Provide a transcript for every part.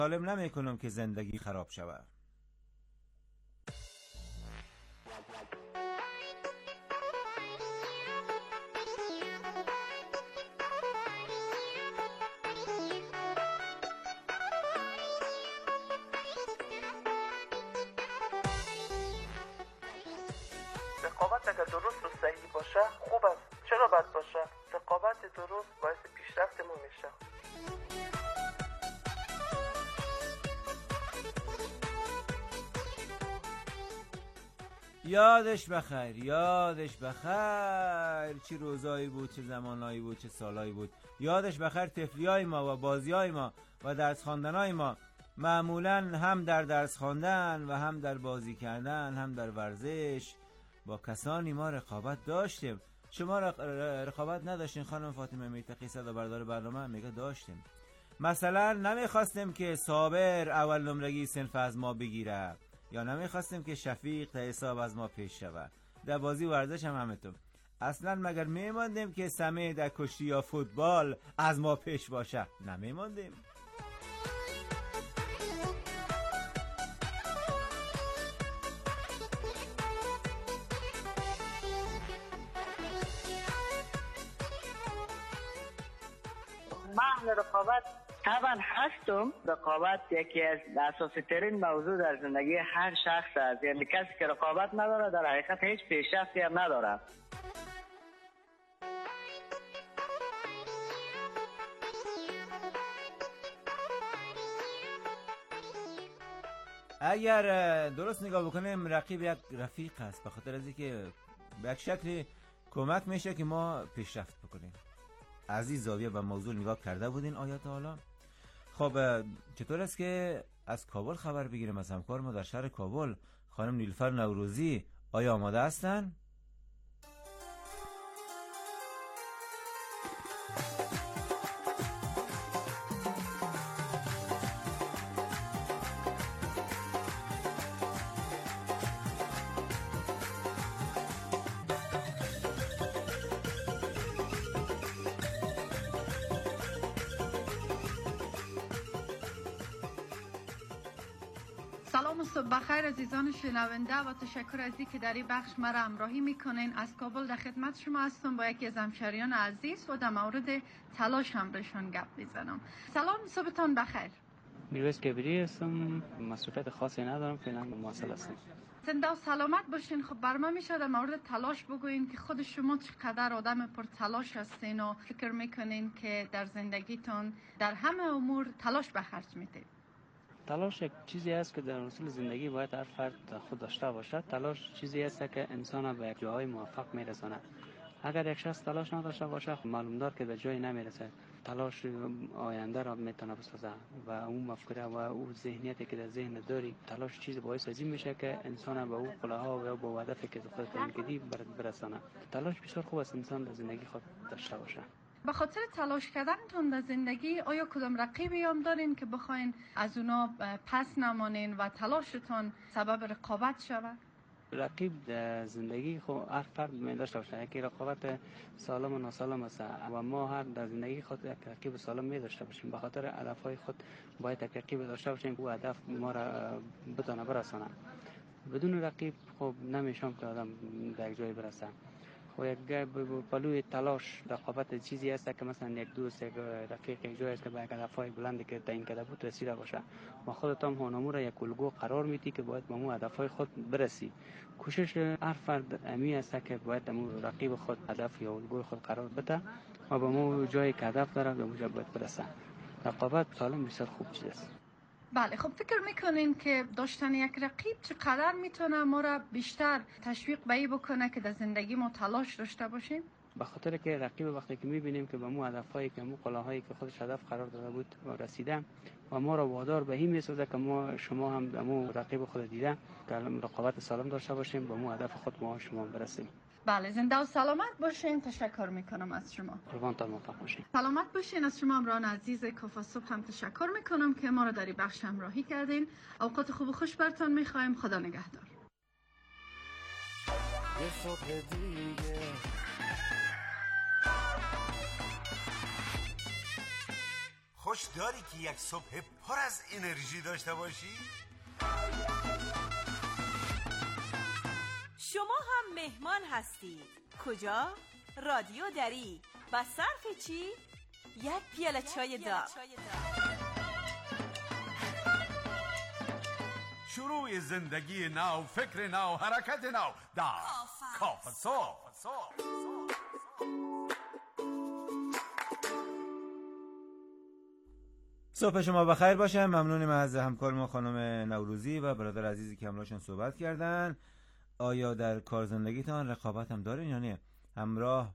سالم نمیکنم که زندگی خراب شود. رقابت اگر درست و صحیح باشه خوب است. چرا بد باشه؟ رقابت درست باعث پیشرفت ما میشه. یادش بخیر چه روزایی بود، چه زمانایی بود، چه سالایی بود. یادش بخیر طفلیای ما و بازیای ما و درس خواندنای ما. معمولا هم در درس خواندن و هم در بازی کردن، هم در ورزش با کسانی ما رقابت داشتیم. شما رقابت نداشتین خانم فاطمه میتقی صدا بردار برنامه؟ میگه داشتیم. مثلا نمیخواستیم که صابر اول نمرگی صنف از ما بگیره، یا نمیخواستیم که شفیق تا حساب از ما پیش شود. در بازی ورزش هم همینطور. اصلا مگر میماندیم که سمه در کشتی یا فوتبال از ما پیش باشه؟ نمیماندیم. من رقابت طبعا هستم. رقابت یکی از اساسی ترین موضوع در زندگی هر شخص است. یعنی کسی که رقابت نداره در حقیقت هیچ پیشرفتی هم نداره. اگر درست نگاه بکنیم رقیب یک رفیق است، به خاطر از اینکه به یک شکلی کمک میشه که ما پیشرفت بکنیم. از این زاویه و موضوع نگاه کرده بودین آیات حالا؟ خب چطور است که از کابل خبر بگیریم از همکار ما در شهر کابل خانم نیلوفر نوروزی؟ آیا آماده هستن؟ سلام و صبح بخیر عزیزان شنونده و تشکر از اینکه در این بخش مرا همراهی میکنین. از کابل در خدمت شما هستم با یکی از همشهریان عزیز و در مورد تلاش هم بهشون گپ میزنم. سلام، صبحتان بخیر. میرویس کبیری هستم، مصروفیت خاصی ندارم، فعلا مواصل هستم. زنده و سلامت باشین. خب برام میشه در مورد تلاش بگوین که خود شما چقدر آدم پر تلاش هستین و فکر میکنین که در زندگیتون در همه امور تلاش به خرج میدید؟ تلاش یک چیزی است که در اصول زندگی باید هر فرد خود داشته باشد. تلاش چیزی است که انسان به یک جای موفق میرساند. اگر یک شخص تلاش نداشته باشه معلوم دار که به جایی نمیرسه. تلاش آینده را میتونه بسازه و اون مفکوره و اون ذهنیتی که در ذهن داری، تلاش چیز باعث ازین میشه که انسان به اون قله‌ها و به هدفی که خود تعیین کردی برسانه. تلاش بسیار خوب است انسان در زندگی خود داشته باشه. به خاطر تلاش کردنتون در زندگی آیا کدام رقیبی هم دارین که بخواین از اونا پس نمانین و تلاشتون سبب رقابت شود؟ رقیب در زندگی خود هر فرد می داشته باشه. یکی رقابت سالم و ناسالم است و ما هر در زندگی خود یک رقیب سالم می داشته باشیم. به خاطر هدفهای خود باید یک رقیب داشته باشیم که او هدف ما را بتونه برسانه. بدون رقیب خب نمیشم که آدم در یک جای برسه. خب یک پلوی تلاش رقابت چیزی است که مثلا یک دوست، یک رفیق یک جایی است که به یک هدفهای بلندی که تعیین کرده بود رسیده باشه و خودت هم هنمو را یک الگو قرار میدی که باید به اون هدفهای خود برسی. کوشش هر فرد امی است که باید اون رقیب خود هدف یا الگوی خود قرار بده و به اون جایی که هدف داره به اون جا باید برسه. رقابت سالم بسیار خوب چیز است. بله، خب فکر میکنین که داشتن یک رقیب چقدر میتونه ما را بیشتر تشویق به این بکنه که در زندگی ما تلاش داشته باشیم؟ به خاطر که رقیب وقتی که میبینیم که به مو هدفهایی که مو قلاهایی که خودش هدف قرار داده بود و رسیده و ما را وادار به این میسازه که شما هم به مو رقیب خود دیده که رقابت سالم داشته باشیم به مو هدف خود ما شما برسیم. بله، زنده و سلامت باشین. تشکر میکنم از شما. قربانتان موفق باشین. سلامت باشین. از شما همراهان عزیز کافه صبح هم تشکر میکنم که ما را در این بخش همراهی کردین. اوقات خوب و خوش برتان میخوایم. خدا نگهدار. یه صبح دیگه خوش داری که یک صبح پر از انرژی داشته باشی؟ شما هم مهمان هستید. کجا؟ رادیو دری. با صرف چی؟ یک پیاله چای داغ. شروع زندگی نو، فکر نو، حرکت نو در کافه صبح. صبح شما بخیر باشه. ممنونیم از همکار ما خانم نوروزی و برادر عزیزی که همراهشون صحبت کردن. آیا در کار زندگیتان رقابت هم دارین یا نه؟ همراه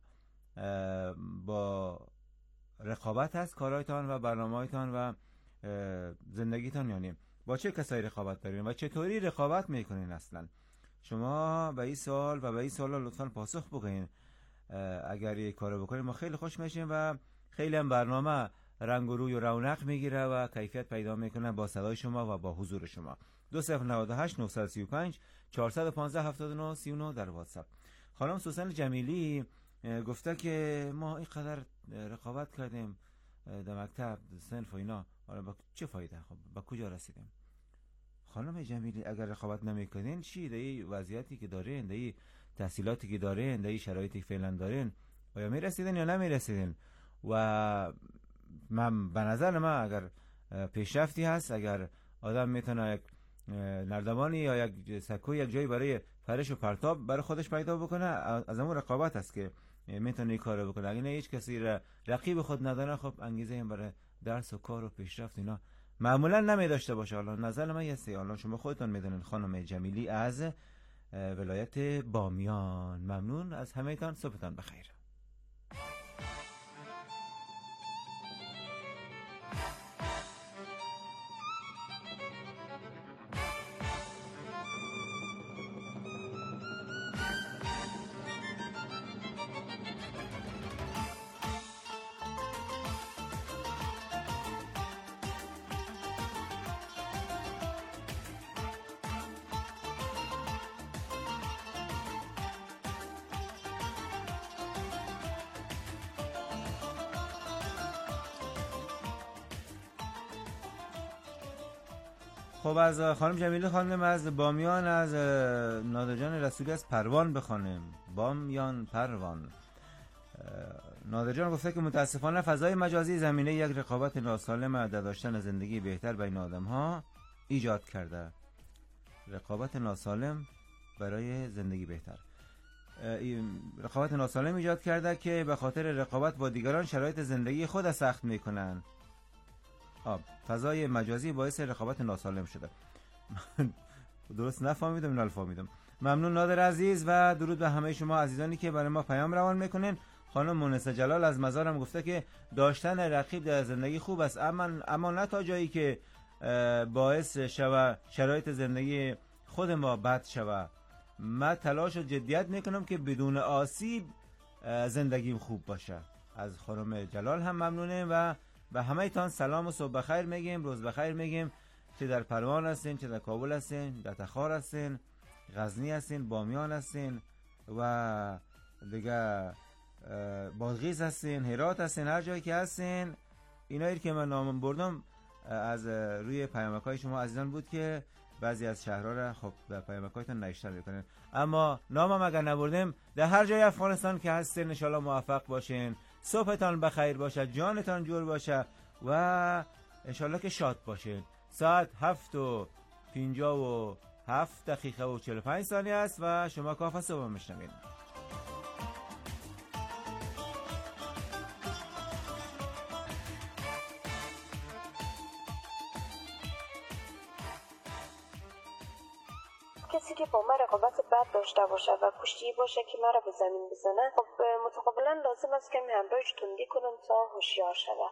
با رقابت هست کارهایتان و برنامه‌هایتان و زندگیتان یا نه؟ با چه کسایی رقابت دارین و چطوری رقابت میکنین اصلا؟ شما به این سوال و به این سوالا لطفاً پاسخ بگین. اگر یک کارو بکنین ما خیلی خوش میشیم و خیلی هم برنامه رنگ و روی و رونق میگیره و کیفیت پیدا میکنه با صدای شما و با حضور شما. 2098 935 415 79 39 در واتساپ. خانم سوسن جمیلی گفته که ما اینقدر رقابت کردیم در مکتب صنف و اینا، با چه فایده؟ خب با کجا رسیدیم؟ خانم جمیلی اگر رقابت نمیکنین چی؟ در این وضعیتی که دارین، در این تحصیلاتی که دارین، در این شرایطی که فعلا دارین، آیا میرسیدین یا نمیرسیدین؟ و من به نظر من اگر پیشرفتی هست، اگر آدم میتونه یک نردبانی یا یک سکوی یک جایی برای پرش و پرتاب برای خودش پیدا بکنه، از همون رقابت هست که میتونه این کارو بکنه. اگه نه هیچ کسی رقیب خود نداره، خب انگیزه هم برای درس و کار و پیشرفت اینا معمولا نمی داشته باشه. حالا نظر من هست، حالا شما خودتون میدونین. خانم جمیلی از ولایت بامیان، ممنون از همه‌تان. صبحتان بخیر. خب از خانم جمیلی خانم از بامیان، از نادرجان رسولی از پروان بخوانیم. بامیان پروان. نادرجان گفته که متاسفانه فضای مجازی زمینه یک رقابت ناسالم در داشتن زندگی بهتر بین آدم ها ایجاد کرده. رقابت ناسالم برای زندگی بهتر، رقابت ناسالم ایجاد کرده که به خاطر رقابت با دیگران شرایط زندگی خود سخت میکنن. فضای مجازی باعث رقابت ناسالم شده. درست نفهمیدم، نالفهمیدم. ممنون نادر عزیز و درود به همه شما عزیزانی که برای ما پیام روان میکنین. خانم مونس جلال از مزارم گفته که داشتن رقیب در زندگی خوب است، اما نه تا جایی که باعث شود شرایط زندگی خود ما بد شود. من تلاش و جدیت میکنم که بدون آسیب زندگیم خوب باشه. از خانم جلال هم ممنونه و به همه تان سلام و صبح بخیر میگیم، روز بخیر میگیم. چه در پروان هستین، چه در کابل هستین، در تخار هستین، غزنی هستین، بامیان هستین و دیگه بادغیس هستین، هرات هستین، هر جایی که هستین. اینایی که من نام بردم از روی پیامک‌های شما عزیزان بود که بعضی از شهرها را خب در پیامک‌هایتون نشر میکنین. اما نامم اگر نبردیم، در هر جای افغانستان که هستین ان شاءالله موفق باشین، صبحتان بخیر باشه، جانتان جور باشه و انشالله که شاد باشین. ساعت 7:57 و 45 ثانیه است و شما کافه صبح میشنوید. کسی که با من رقابت بد داشته باشه و پشتی باشه که مرا به زمین بزنه، خب متقابلا لازم است که همراهش تندی کنم تا هوشیار شوه.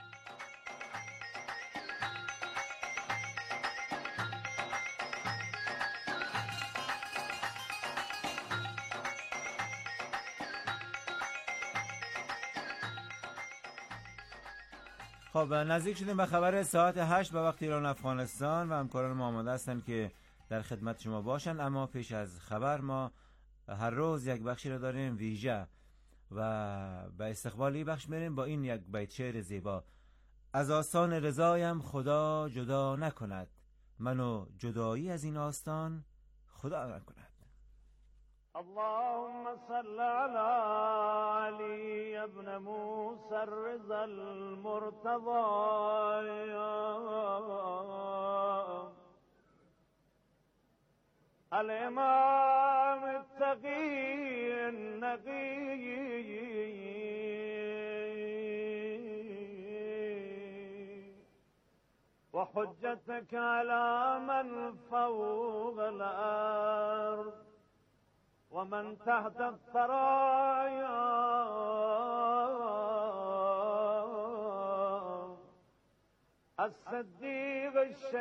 خب نزدیک شدیم به خبر ساعت 8 به وقت ایران افغانستان و همکاران ما آماده هستن که در خدمت شما باشن. اما پیش از خبر ما هر روز یک بخشی رو داریم ویژه و به استقبال این بخش میریم با این یک بیت شعر زیبا. از آستان رضایم خدا جدا نکند، منو جدایی از این آستان خدا نکند. اللهم صل على علي ابن موسى الرضا المرتضى الإمام التقي النقي وحجتك على من فوق الأرض ومن تحت الثرايا الصديق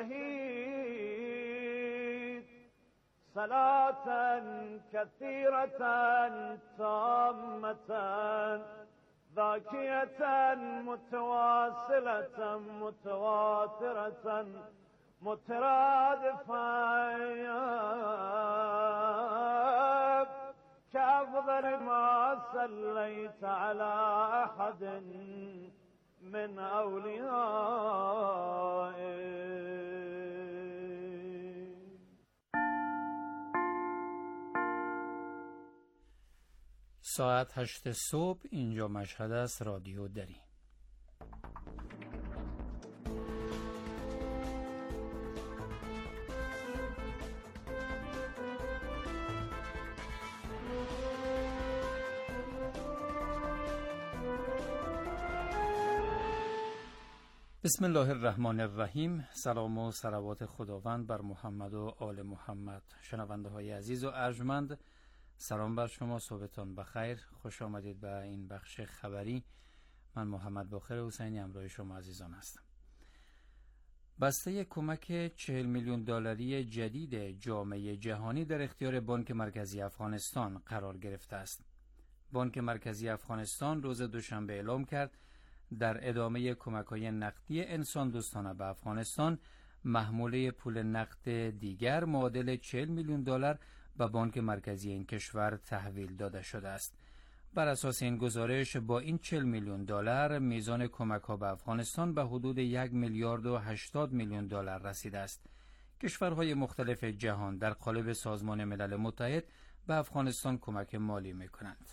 الشهيد صلاة كثيرة تامة ذاكية متواصلة متواترة مترادفة كأفضل ما صليت على أحد من أوليائك. ساعت 8 صبح اینجا مشهد است. رادیو دری. بسم الله الرحمن الرحیم. سلام و صلوات خداوند بر محمد و آل محمد. شنونده های عزیز و ارجمند، سلام بر شما، صبحتان بخیر، خوش آمدید به این بخش خبری. من محمد باقر حسینی همراه شما عزیزان هستم. بسته کمک 40 میلیون دلاری جدید جامعه جهانی در اختیار بانک مرکزی افغانستان قرار گرفته است. بانک مرکزی افغانستان روز دوشنبه اعلام کرد در ادامه کمک‌های نقدی انسان دوستانه به افغانستان، محموله پول نقد دیگر معادل 40 میلیون دلار به بانک مرکزی این کشور تحویل داده شده است. بر اساس این گزارش با این 40 میلیون دلار میزان کمک‌ها به افغانستان به حدود 1 میلیارد و 80 میلیون دلار رسیده است. کشورهای مختلف جهان در قالب سازمان ملل متحد به افغانستان کمک مالی می‌کنند.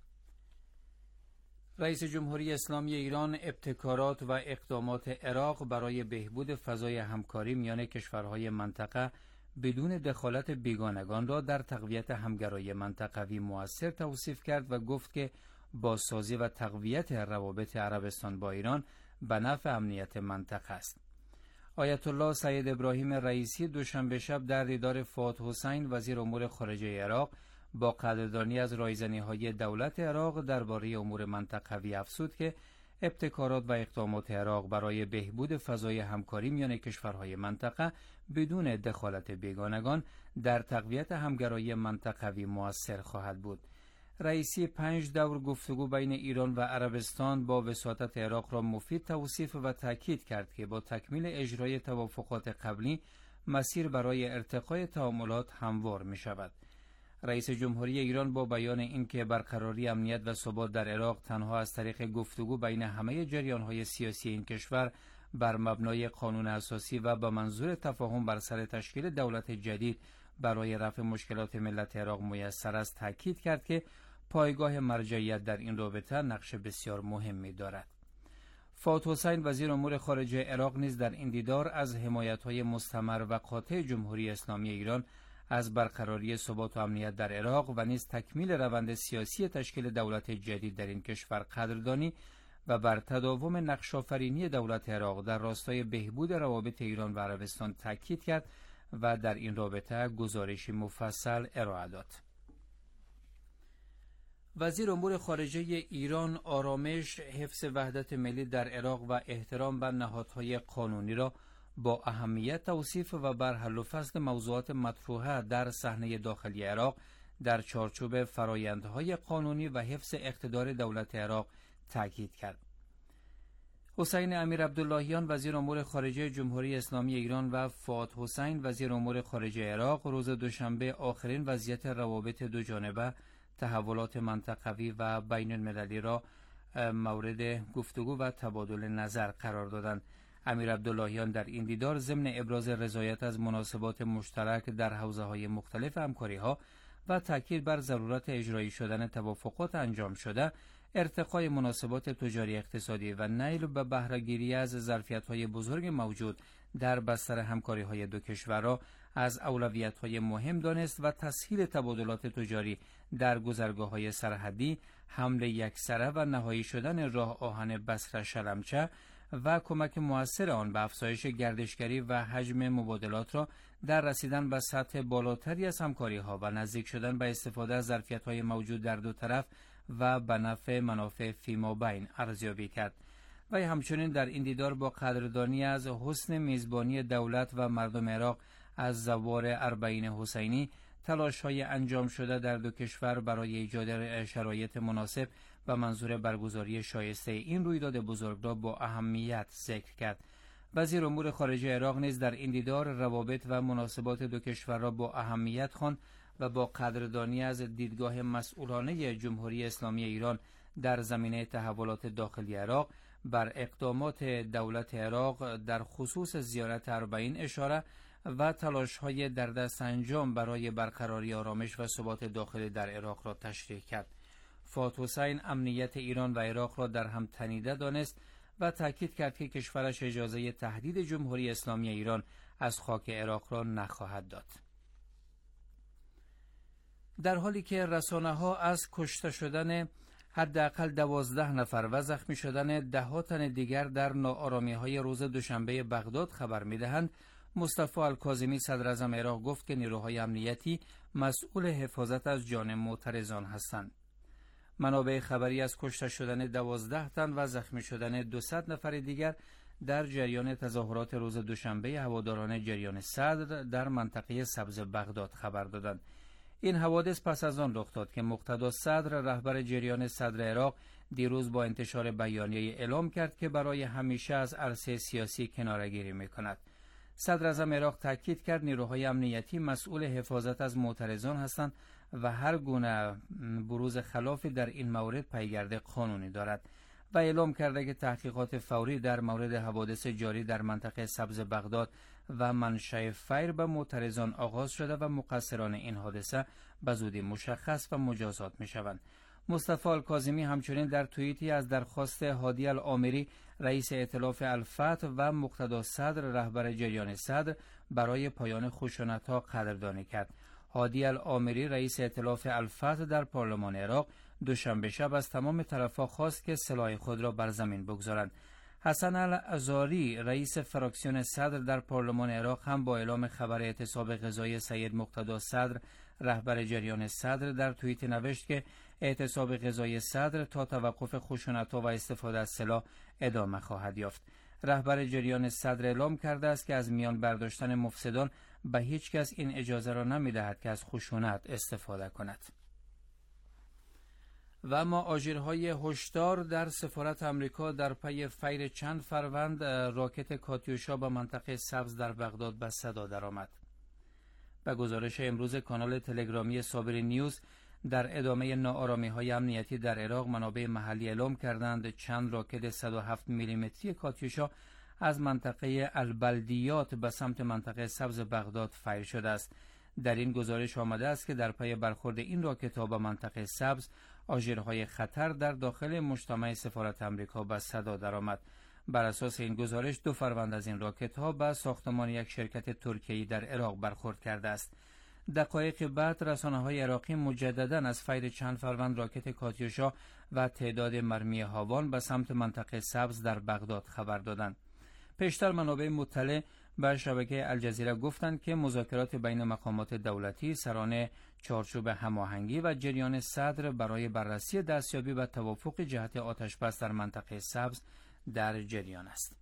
رئیس جمهوری اسلامی ایران ابتکارات و اقدامات عراق برای بهبود فضای همکاری میان کشورهای منطقه بدون دخالت بیگانگان را در تقویت همگرایی منطقوی مؤثر توصیف کرد و گفت که بازسازی و تقویت روابط عربستان با ایران به نفع امنیت منطقه است. آیت الله سید ابراهیم رئیسی دوشنبه شب در دیدار فؤاد حسین وزیر امور خارجه عراق با قدردانی از رایزنی‌های دولت عراق درباره امور منطقوی افزود که ابتکارات و اقدامات عراق برای بهبود فضای همکاری میان کشورهای منطقه بدون دخالت بیگانگان در تقویت همگرایی منطقوی مؤثر خواهد بود. رئیسی 5 دور گفتگو بین ایران و عربستان با وساطت عراق را مفید توصیف و تاکید کرد که با تکمیل اجرای توافقات قبلی مسیر برای ارتقای تعاملات هموار می شود. رئیس جمهوری ایران با بیان اینکه برقراری امنیت و ثبات در عراق تنها از طریق گفتگو بین همه جریان‌های سیاسی این کشور بر مبنای قانون اساسی و با منظور تفاهم بر سر تشکیل دولت جدید برای رفع مشکلات ملت عراق میسر است، تاکید کرد که پایگاه مرجعیت در این رابطه نقش بسیار مهمی دارد. فؤاد حسین وزیر امور خارجه عراق نیز در این دیدار از حمایت‌های مستمر و قاطع جمهوری اسلامی ایران از برقراری ثبات و امنیت در عراق و نیز تکمیل روند سیاسی تشکیل دولت جدید در این کشور قدردانی و بر تداوم نقش‌آفرینی دولت عراق در راستای بهبود روابط ایران و عربستان تاکید کرد و در این رابطه گزارشی مفصل ارائه داد. وزیر امور خارجه ایران آرامش، حفظ وحدت ملی در عراق و احترام به نهادهای قانونی را با اهمیت توصیف و بر حل و فصل موضوعات مطروحه در صحنه داخلی عراق در چارچوب فرایندهای قانونی و حفظ اقتدار دولت عراق تاکید کرد. حسین امیر عبداللهیان وزیر امور خارجه جمهوری اسلامی ایران و فؤاد حسین وزیر امور خارجه عراق روز دوشنبه آخرین وضعیت روابط دو جانبه، تحولات منطقوی و بین المللی را مورد گفتگو و تبادل نظر قرار دادند. امیر عبداللهیان در این دیدار ضمن ابراز رضایت از مناسبات مشترک در حوزه‌های مختلف همکاری‌ها و تاکید بر ضرورت اجرایی شدن توافقات انجام شده، ارتقای مناسبات تجاری اقتصادی و نیل به بهره‌گیری از ظرفیت‌های بزرگ موجود در بستر همکاری‌های دو کشور را از اولویت‌های مهم دانست و تسهیل تبادلات تجاری در گذرگاه‌های سرحدی، حمل یکسره و نهایی شدن راه آهن بصره شلمچه و کمک مؤثر آن به افزایش گردشگری و حجم مبادلات را در رسیدن به سطح بالاتری از همکاری‌ها و نزدیک شدن به استفاده از ظرفیت‌های موجود در دو طرف و به نفع منافع فیمابین ارزیابی کرد. و همچنین در این دیدار با قدردانی از حسن میزبانی دولت و مردم عراق از زوار اربعین حسینی، تلاش‌های انجام شده در دو کشور برای ایجاد شرایط مناسب به منظور برگزاری شایسته این رویداد بزرگ را با اهمیت ذکر کرد. وزیر امور خارجه عراق نیز در این دیدار روابط و مناسبات دو کشور را با اهمیت خواند و با قدردانی از دیدگاه مسئولانه جمهوری اسلامی ایران در زمینه تحولات داخلی عراق بر اقدامات دولت عراق در خصوص زیارت اربعین اشاره و تلاش‌های در دست انجام برای برقراری آرامش و ثبات داخلی در عراق را تشریح کرد. فؤاد حسین امنیت ایران و عراق را در هم تنیده دانست و تاکید کرد که کشورش اجازه تهدید جمهوری اسلامی ایران از خاک عراق را نخواهد داد. در حالی که رسانه‌ها از کشته شدن حداقل 12 نفر و زخمی شدن ده‌ها تن دیگر در ناآرامی‌های روز دوشنبه بغداد خبر می‌دهند، مصطفی الکاظمی صدر اعظم عراق گفت که نیروهای امنیتی مسئول حفاظت از جان معترضان هستند. منابع خبری از کشته شدن 12 تن و زخمی شدن 200 نفر دیگر در جریان تظاهرات روز دوشنبه هواداران جریان صدر در منطقه سبز بغداد خبر دادند. این حوادث پس از آن رخ داد که مقتدا صدر رهبر جریان صدر عراق دیروز با انتشار بیانیه اعلام کرد که برای همیشه از عرصه سیاسی کناره‌گیری می‌کند. صدر اعظم عراق تاکید کرد نیروهای امنیتی مسئول حفاظت از معترضان هستند و هر گونه بروز خلافی در این مورد پیگرد قانونی دارد و اعلام کرده که تحقیقات فوری در مورد حوادث جاری در منطقه سبز بغداد و منشأ فیر به معترضان آغاز شده و مقصران این حادثه به زودی مشخص و مجازات می شوند. مصطفی الکاظمی همچنین در توییتی از درخواست هادی العامری رئیس ائتلاف الفتح و مقتدا صدر رهبر جریان صدر برای پایان خشونت‌ها قدردانی کرد. هادی العامری رئیس ائتلاف الفتح در پارلمان عراق دوشنبه شب از تمام طرف‌ها خواست که سلاح خود را بر زمین بگذارند. حسن العزاری رئیس فراکسیون صدر در پارلمان عراق هم با اعلام خبر اعتصاب غذایی سید مقتدا صدر رهبر جریان صدر در توییت نوشت که اعتصاب غذایی صدر تا توقف خشونت‌ها و استفاده از سلاح ادامه خواهد یافت. رهبر جریان صدر اعلام کرده است که از میان برداشتن مفسدان به هیچ کس این اجازه را نمی‌دهد که از خشونت استفاده کند. و اما آژیرهای هشدار در سفارت آمریکا در پی فیر چند فروند راکت کاتیوشا به منطقه سبز در بغداد به صدا درآمد. به گزارش امروز کانال تلگرامی صابری نیوز، در ادامه ناآرامی‌های امنیتی در عراق منابع محلی اعلام کردند چند راکت 107 میلیمتری کاتیوشا از منطقه البلدیات به سمت منطقه سبز بغداد فیر شده است. در این گزارش آمده است که در پی برخورد این راکت‌ها به منطقه سبز، آژیرهای خطر در داخل مجتمع سفارت آمریکا به صدا درآمد. بر اساس این گزارش 2 فروند از این راکت‌ها به ساختمان یک شرکت ترکیه‌ای در عراق برخورد کرده است. دقایق بعد رسانه‌های عراقی مجدداً از فیر چند فروند راکت کاتیوشا و تعداد مرمی هاوان به سمت منطقه سبز در بغداد خبر دادند. پیشتر منابع مطلع به شبکه الجزیره گفتند که مذاکرات بین مقامات دولتی سران چارچوب هماهنگی و جریان صدر برای بررسی دستیابی به توافق جهت آتش‌بس در منطقه سبز در جریان است.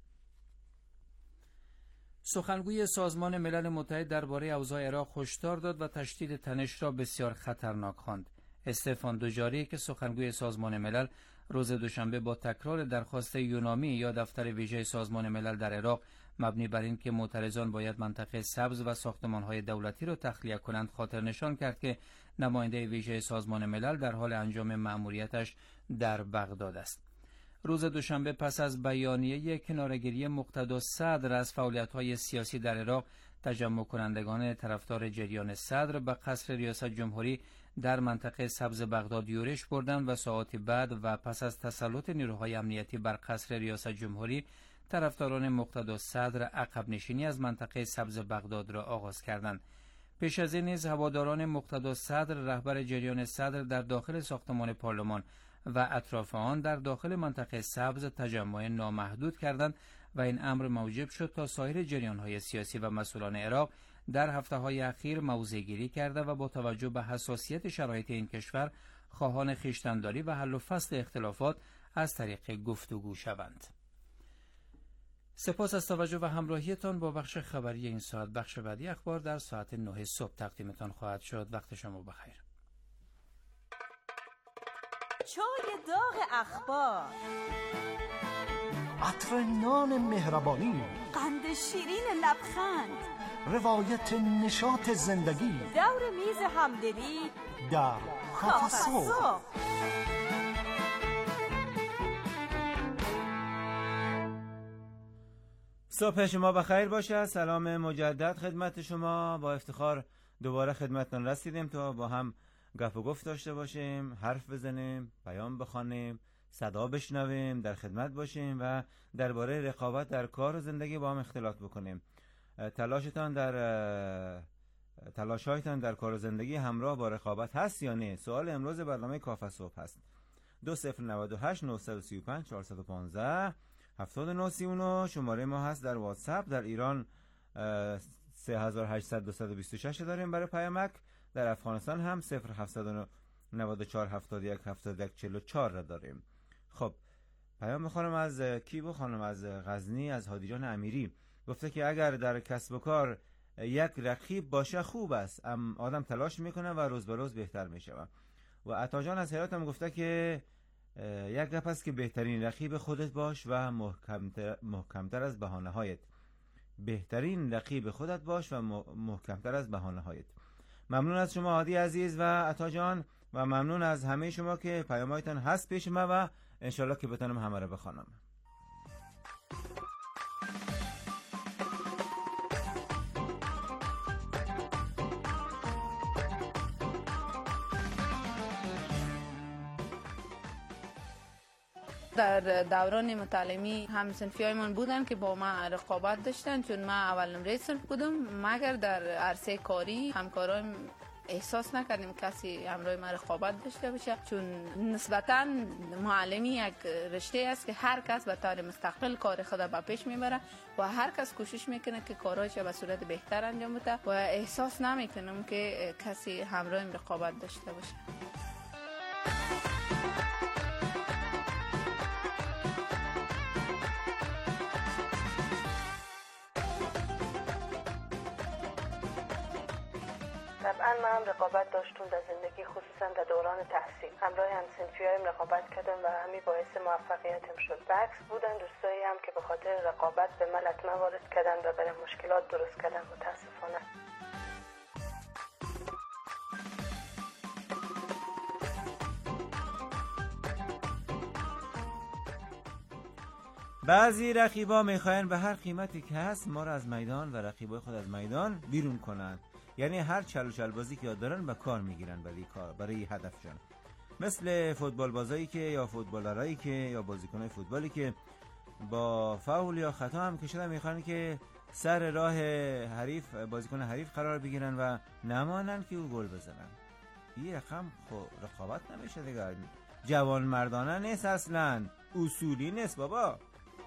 سخنگوی سازمان ملل متحد درباره اوضاع عراق هشدار داد و تشدید تنش را بسیار خطرناک خواند. استفان دوجاری که سخنگوی سازمان ملل روز دوشنبه با تکرار درخواست یونامی یا دفتر ویژه سازمان ملل در عراق مبنی بر این که معترضان باید منطقه سبز و ساختمان‌های دولتی را تخلیه کنند خاطر نشان کرد که نماینده ویژه سازمان ملل در حال انجام مأموریتش در بغداد است. روز دوشنبه پس از بیانیه کناره‌گیری مقتدا صدر از فعالیت‌های سیاسی در عراق، تجمع کنندگان طرفدار جریان صدر به قصر ریاست جمهوری در منطقه سبز بغداد یورش بردند و ساعاتی بعد و پس از تسلط نیروهای امنیتی بر قصر ریاست جمهوری، طرفداران مقتدا صدر عقب نشینی از منطقه سبز بغداد را آغاز کردند. پیش از این نیز هواداران مقتدا صدر، رهبر جریان صدر، در داخل ساختمان پارلمان و اطراف آن در داخل منطقه سبز تجمع نامحدود کردند و این امر موجب شد تا سایر جریان‌های سیاسی و مسئولان عراق در هفته‌های اخیر موضع‌گیری کرده و با توجه به حساسیت شرایط این کشور خواهان خویشتن‌داری و حل و فصل اختلافات از طریق گفتگو شوند. سپاس از توجه و همراهیتان با بخش خبری این ساعت. بخش بعدی اخبار در ساعت 9 صبح تقدیمتان خواهد شد. وقت شما بخیر. چای داغ اخبار، عطر نان مهربانی، قند شیرین لبخند، روایت نشاط زندگی، دور میز همدلی در کافه صبح. صبح شما بخیر باشه. سلام مجدد خدمت شما. با افتخار دوباره خدمتتان رسیدیم تا با هم گپ و گفت داشته باشیم، حرف بزنیم، پیام بخوانیم، صدا بشنویم، در خدمت باشیم و درباره رقابت در کار و زندگی با هم اختلاط بکنیم. تلاش‌هایتان در کار و زندگی همراه با رقابت هست یا نه؟ سوال امروز برنامه کافه صبح هست. 2098 935 415 7939 شماره ما هست در واتساپ. در ایران 3800 226 داریم برای پیامک. در افغانستان هم 0794 71 71 44 را داریم. خب پیام بخونم از کی؟ خانم از غزنی، از هادی جان امیری. گفته که اگر در کسب و کار یک رقیب باشه خوب است، آدم تلاش میکنه و روز به روز بهتر میشه. و عطا جان از هرات هم گفته که یک گپ است که بهترین رقیب خودت باش و محکمتر از بهانه هایت. بهترین رقیب خودت باش و محکمتر از بهانه هایت. ممنون از شما هادی عزیز و عطا جان و ممنون از همه شما که پیام‌هایتان هست پیش ما و انشالله که بتونم همه رو بخوانم. در دوران متعلمی هم صنفیایمان بودن که با ما رقابت داشتن، چون ما اول نمره صنف بودم، مگر در عرصه کاری همکارایم احساس نکردیم کسی همراه ما رقابت داشته باشه، چون نسبتاً معلمی یک رشته است که هر کس به طور مستقل کار خود به پیش میبره و هر کس کوشش میکنه که کارهایش به صورت بهتر انجام بده و احساس نمیکنم که کسی همراه رقابت داشته باشه. طبعا من هم رقابت داشتم در زندگی، خصوصا در دوران تحصیل. همراه همسنفیایم رقابت کردم و همین باعث موفقیتم شد. برعکس بودن دوستایی هم که به خاطر رقابت به من لطمه وارد کردن و برای مشکلات درست کردن متاسفانه. بعضی رقیبا میخواین به هر قیمتی که هست ما را از میدان و رقیبای خود از میدان بیرون کنند. یعنی هر چل و چل بازی که یاد دارن به کار میگیرن برای هدفشون. مثل فوتبال بازایی که یا فوتبالرایی که یا بازیکنای فوتبالی که با فاول یا خطا هم که شده میخوان که سر راه حریف بازیکن حریف قرار بگیرن و نمانن که او گل بزنن. این رقم رقابت نمیشه دیگه. جوان مردانه نیست، اصلا اصولی نیست بابا.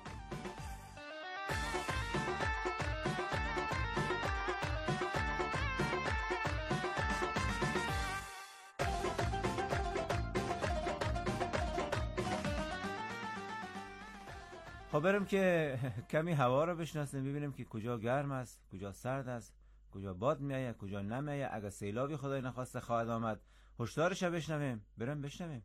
خب بریم که کمی هوا رو بشناسیم، ببینیم که کجا گرم است، کجا سرد است، کجا باد میآید، کجا نمیآید. اگر سیلابی خدای نخواسته خواهد آمد هشدارش رو بشنویم. بریم بشنویم.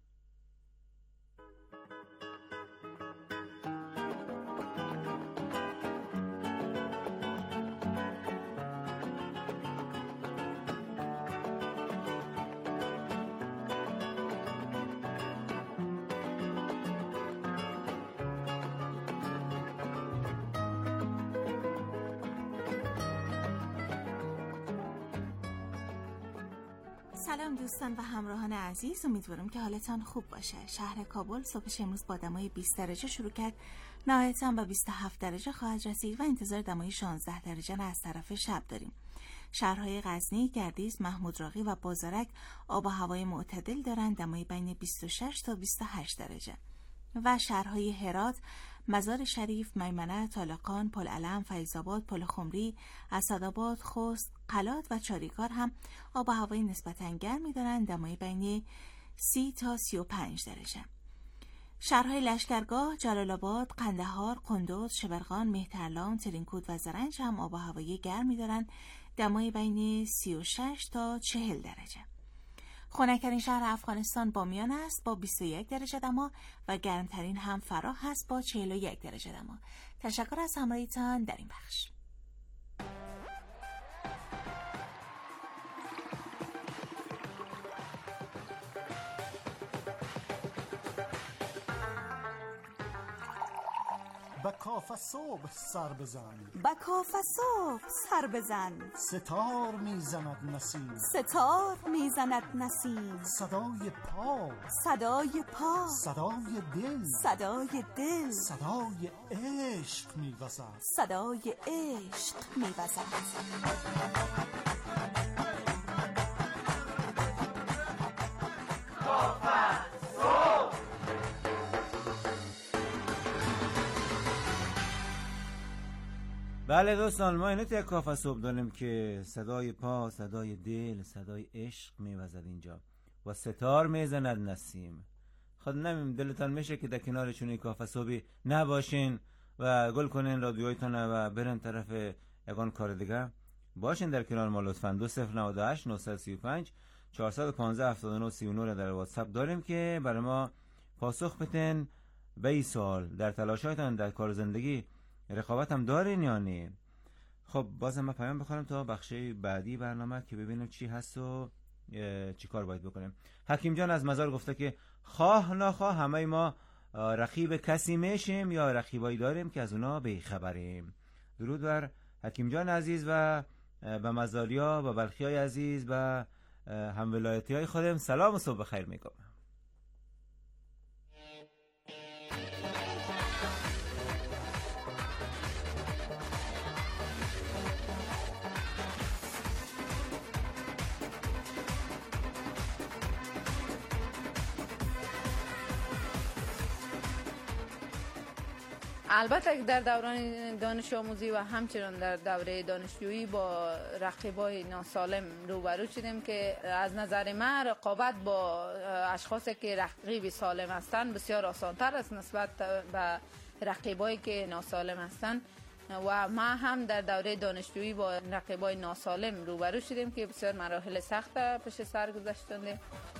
سلام دوستان و همراهان عزیز، امیدوارم که حالتان خوب باشه. شهر کابل صبحش امروز با دمای 20 درجه شروع کرد، نهایتاً با 27 درجه خواهد رسید و انتظار دمای 16 درجه از طرف شب داریم. شهرهای غزنی، گردیز، محمود راقی و بازارک آب و هوای معتدل دارند، دمای بین 26 تا 28 درجه. و شهرهای هرات، مزار شریف، میمنه، طالقان، پل علم، فیض‌آباد، پل خمری، اسدآباد، خوست، قلات و چاریکار هم آب و هوای نسبتاً گرمی دارند، دمای بین 30 تا 35 درجه. شهرهای لشکرگاه، جلال آباد، قندهار، قندوز، شبرغان، مهترلان، ترینکود و زرنج هم آب و هوای گرمی دارند، دمای بین 36 تا 40 درجه. خنک‌ترین شهر افغانستان بامیان است با 21 درجه دما و گرمترین هم فراه است با 41 درجه دما. تشکر از همراهیتان در این بخش. به کافه صبح سر بزن، به کافه صبح سر بزن، ستار میزند نسیم، ستار میزند نسیم، صدای پا، صدای پا، صدای دل، صدای دل، صدای عشق میوزد، صدای عشق میوزد. بله دوستان، ما اینو توی کافه صبح داریم که صدای پا، صدای دل، صدای عشق میوزد اینجا و ستار میزند نسیم. خود نمیم دلتان میشه که در کنارشون این کافه صبحی نباشین و گل کنین رادیویتون و برن طرف یگان کار دیگه. باشین در کنار ما لطفاً. 2098 935 415 79 39 در واتساپ داریم که برای ما پاسخ بتین به این سوال. در تلاشاتون در کار زندگی رقابت هم دارین یا نه؟ خب بازم من پیام بخورم تا بخش بعدی برنامه که ببینیم چی هست و چی کار باید بکنیم. حکیم جان از مزار گفته که خواه نخواه همه ما رقیب کسی میشیم یا رقیبایی داریم که از اونا بیخبریم. درود بر حکیم جان عزیز و به مزاریا و بلخی های عزیز و هم ولایتی های خودم سلام و صبح بخیر میگم. البته در دوران دانش آموزی و همچنان در دوره دانشجویی با رقیبای ناسالم روبرو شدیم که از نظر من رقابت با اشخاصی که رقیب سالم هستند بسیار آسان‌تر است نسبت به رقیبایی که ناسالم هستند و ما هم در دوره دانشجویی با رقیبای ناسالم روبرو شدیم که بسیار مراحل سخت پشت سر گذاشتند.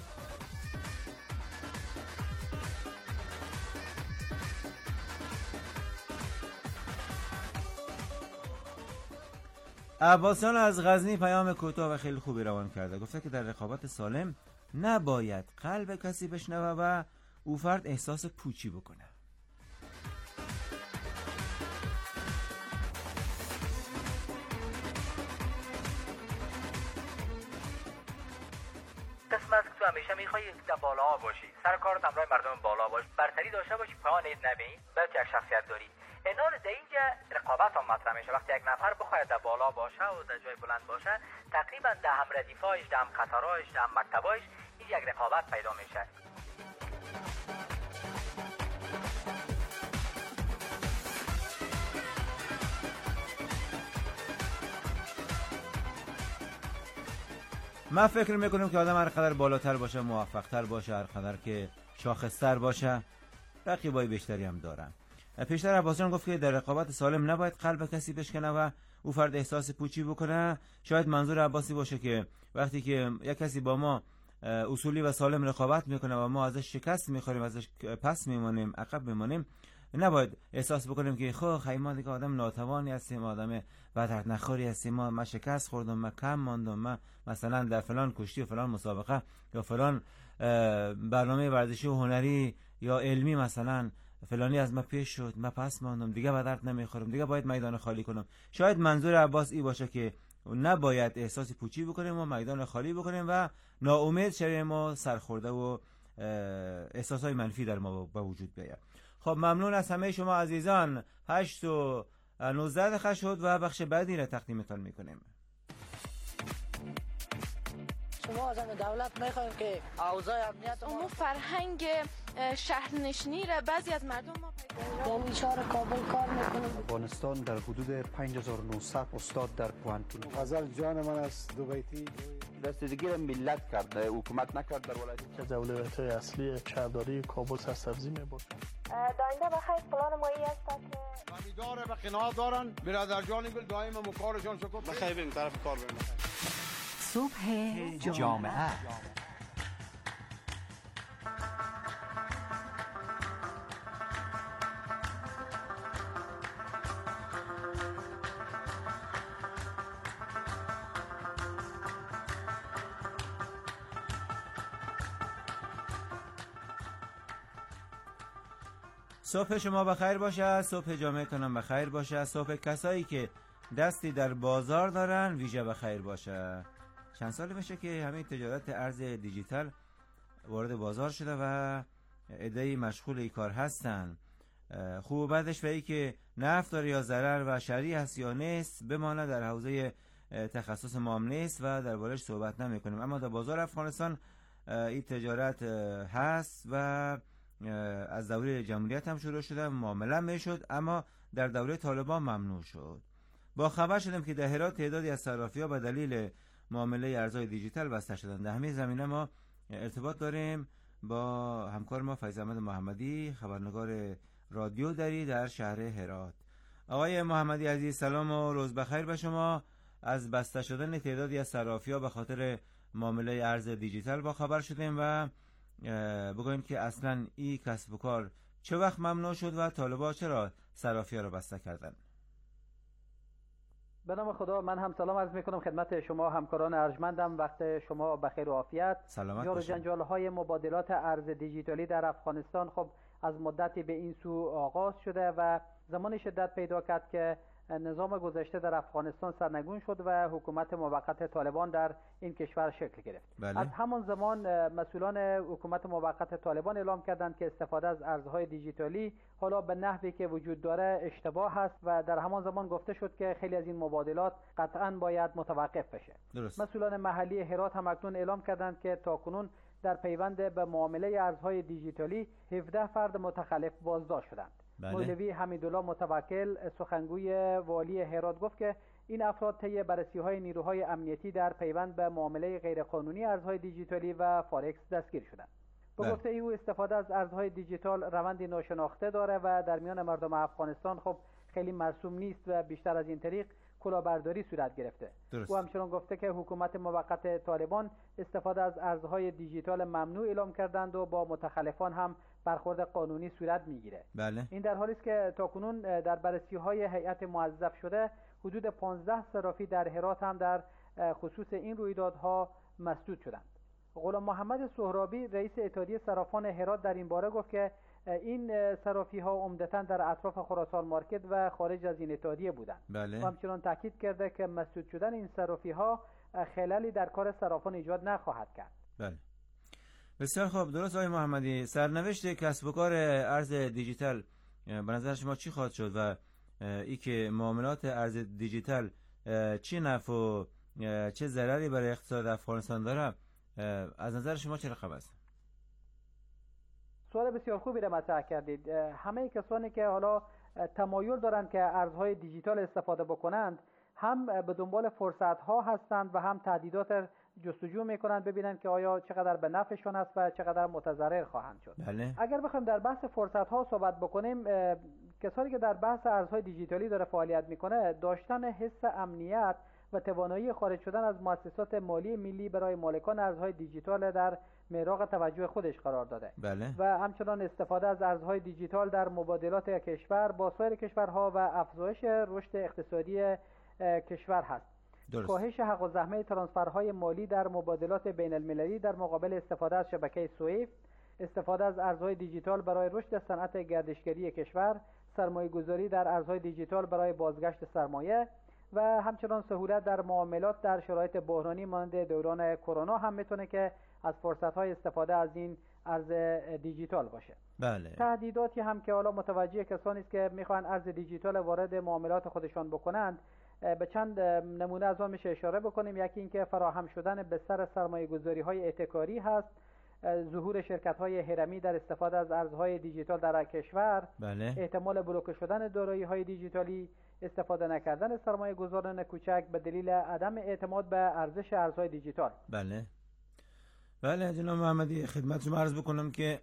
عباسان از غزنی پیام کوتاه و خیلی خوبی روان کرده. گفته که در رقابت سالم نباید قلب کسی بشنوه و او فرد احساس پوچی بکنه. قسم از که تو همیشه میخوایی در بالا باشی، سر کارت همراه مردم بالا باش، برتری داشته باشی، پایان نیز نبینی، باید یک شخصیت داری. اینا رو در اینجا رقابت هم مطرح میشه. وقتی یک نفر بخواید در بالا باشه و در جای بلند باشه، تقریبا در هم ردیفایش، در هم قطارایش، در هم مکتبایش این یک رقابت پیدا میشه. من فکر میکنم که آدم هر قدر بالاتر باشه، موفقتر باشه، هر قدر که شاخصتر باشه، رقیبای بیشتری هم دارن. پیشتر عباس جان گفت که در رقابت سالم نباید قلب کسی بشکنه و او فرد احساس پوچی بکنه. شاید منظور عباسی باشه که وقتی که یک کسی با ما اصولی و سالم رقابت میکنه و ما ازش شکست میخوریم، ازش پس میمونیم، عقب میمونیم، نباید احساس بکنیم که خب ما دیگه آدم ناتوانی هستیم، آدم بدرد نخوری هستیم، من شکست خوردم، من کم ماندم، من مثلا در فلان کشتی و فلان مسابقه یا فلان برنامه ورزشی و هنری یا علمی مثلا فلانی از ما پیش شد، من پس ماندم، دیگه بدرد نمیخورم، دیگه باید میدان خالی کنم. شاید منظور عباس ای باشه که نباید احساس پوچی بکنیم و میدان خالی بکنیم و ناامید شویم و سرخورده و احساسات منفی در ما به وجود بیاید. خب ممنون از همه شما عزیزان. 8 و 19 دقیقه شد و بخش بعدی را تقدیمتان میکنیم. شما از دولت میخوایم که اوضاع امنیت ما فرهنگ شهرنشینی را بعضی از مردم ما یعنی شهر کابل کار میکنیم. افغانستان در حدود 5900 استاد در پوهنتون. غزل جان من از دوبیتی رسیدگی را ملت کرد، حکومت نکرد در ولایت. از اولویت‌های اصلی شهرداری کابل سرسبزی میباشد. داینده بخیر پلان مایی است که امیدواره به قناعت دارن برادر جان گل دائم مکارشان شکر بخیر بریم طرف کار بریم. صبح جامعه. صبح شما بخیر باشه، صبح جامعه تونم بخیر باشه، صبح کسایی که دستی در بازار دارن ویژه بخیر باشه. چند سال میشه که همین تجارت ارز دیجیتال وارد بازار شده و عده‌ای مشغول این کار هستن. خوب بعدش به این که نفع داره یا ضرر و شرعی هست یا نیست بمانه در حوزه تخصص ما هم نیست و دربارش صحبت نمی کنیم. اما در بازار افغانستان این تجارت هست و از دوره جمهوریت هم شروع شده، معامله میشد، اما در دوره طالبان ممنوع شد. با خبر شدیم که در هرات تعدادی از صرافی‌ها به دلیل معامله ارزهای دیجیتال بسته شدند. در همین زمینه ما ارتباط داریم با همکار ما فیض احمد محمدی، خبرنگار رادیو دری در شهر هرات. آقای محمدی عزیز سلام و روز بخیر به شما. از بسته شدن تعدادی از صرافی‌ها به خاطر معامله ارز دیجیتال با خبر شدیم و بگویم که اصلا این کسب و کار چه وقت ممنوع شد و طالبان چرا صرافی‌ها را بسته کردن؟ به نام خدا، من هم سلام عرض میکنم خدمت شما همکاران ارجمندم. وقت شما بخیر و عافیت. سلامت جنجال‌های مبادلات ارز دیجیتالی در افغانستان خب از مدتی به این سو آغاز شده و زمان شدت پیدا کرد که نظام گذشته در افغانستان سرنگون شد و حکومت موقت طالبان در این کشور شکل گرفت. بله. از همان زمان مسئولان حکومت موقت طالبان اعلام کردند که استفاده از ارزهای دیجیتالی حالا به نحوی که وجود داره اشتباه است و در همان زمان گفته شد که خیلی از این مبادلات قطعاً باید متوقف بشه. درست. مسئولان محلی هرات هم اکنون اعلام کردند که تاکنون در پیوند به معامله ارزهای دیجیتالی 17 فرد متخلف بازداشت شدند. بله. مولوی حمیدالله متوکل سخنگوی والی هرات گفت که این افراد طی بررسی‌های نیروهای امنیتی در پیوند به معامله غیرقانونی ارزهای دیجیتالی و فارکس دستگیر شدند. با گفته او استفاده از ارزهای دیجیتال روندی ناشناخته داره و در میان مردم افغانستان خب خیلی مرسوم نیست و بیشتر از این طریق کلاهبرداری صورت گرفته. درست. او همچنان گفته که حکومت موقت طالبان استفاده از ارزهای دیجیتال ممنوع اعلام کردند و با متخلفان هم برخورد قانونی صورت میگیره. بله. این در حالی است که تاکنون در بررسی‌های هیئت موظف شده حدود 15 صرافی در هرات هم در خصوص این رویدادها مسدود شدند. غلام محمد سهرابی رئیس اتحادیه صرافان هرات در این باره گفت که این صرافی‌ها عمدتاً در اطراف خراسان مارکت و خارج از این اتحادیه بودند. بله. و همچنان تاکید کرده که مسدود شدن این صرافی‌ها خللی در کار صرافان ایجاد نخواهد کرد. بله. بسیار خوب. درست آقای محمدی، سرنوشت کسب و کار ارز دیجیتال به نظر شما چی خواهد شد و ای که معاملات ارز دیجیتال چی نفع و چه ضرری برای اقتصاد افغانستان داره؟ از نظر شما چه رقم است؟ سوال بسیار خوبی را مطرح کردید. همه کسانی که حالا تمایل دارند که ارزهای دیجیتال استفاده بکنند هم به دنبال فرصت‌ها هستند و هم تهدیدات جستجو میکنند ببینند که آیا چقدر به نفعشون است و چقدر متضرر خواهند شد. بله. اگر بخوایم در بحث فرصت‌ها صحبت بکنیم، کسانی که در بحث ارزهای دیجیتالی داره فعالیت میکنه داشتن حس امنیت و توانایی خارج شدن از مؤسسات مالی ملی برای مالکان ارزهای دیجیتال در معراق توجه خودش قرار داده. بله. و همچنان استفاده از ارزهای دیجیتال در مبادلات کشور با سایر کشورها و افزایش رشد اقتصادی کشور هست. درست. کاهش حق و زحمه ترانسفرهای مالی در مبادلات بین المللی در مقابل استفاده از شبکه سویفت، استفاده از ارزهای دیجیتال برای رشد صنعت گردشگری کشور، سرمایه گذاری در ارزهای دیجیتال برای بازگشت سرمایه و همچنان سهولت در معاملات در شرایط بحرانی مانند دوران کرونا هم میتونه که از فرصت‌های استفاده از این ارز دیجیتال باشه. بله. تهدیداتی هم که حالا متوجه کسانی است که میخوان ارز دیجیتال وارد معاملات خودشان بکنند، به چند نمونه از آن میشه اشاره بکنیم. یکی اینکه فراهم شدن بستر سرمایه‌گذاری‌های احتکاری هست، ظهور شرکت‌های هرمی در استفاده از ارزهای دیجیتال در کشور، بله. احتمال بلوکه شدن دارایی‌های دیجیتالی، استفاده نکردن سرمایه‌گذاران کوچک به دلیل عدم اعتماد به ارزش ارزهای دیجیتال. بله. بله جناب محمدی، خدمت شما عرض بکنم که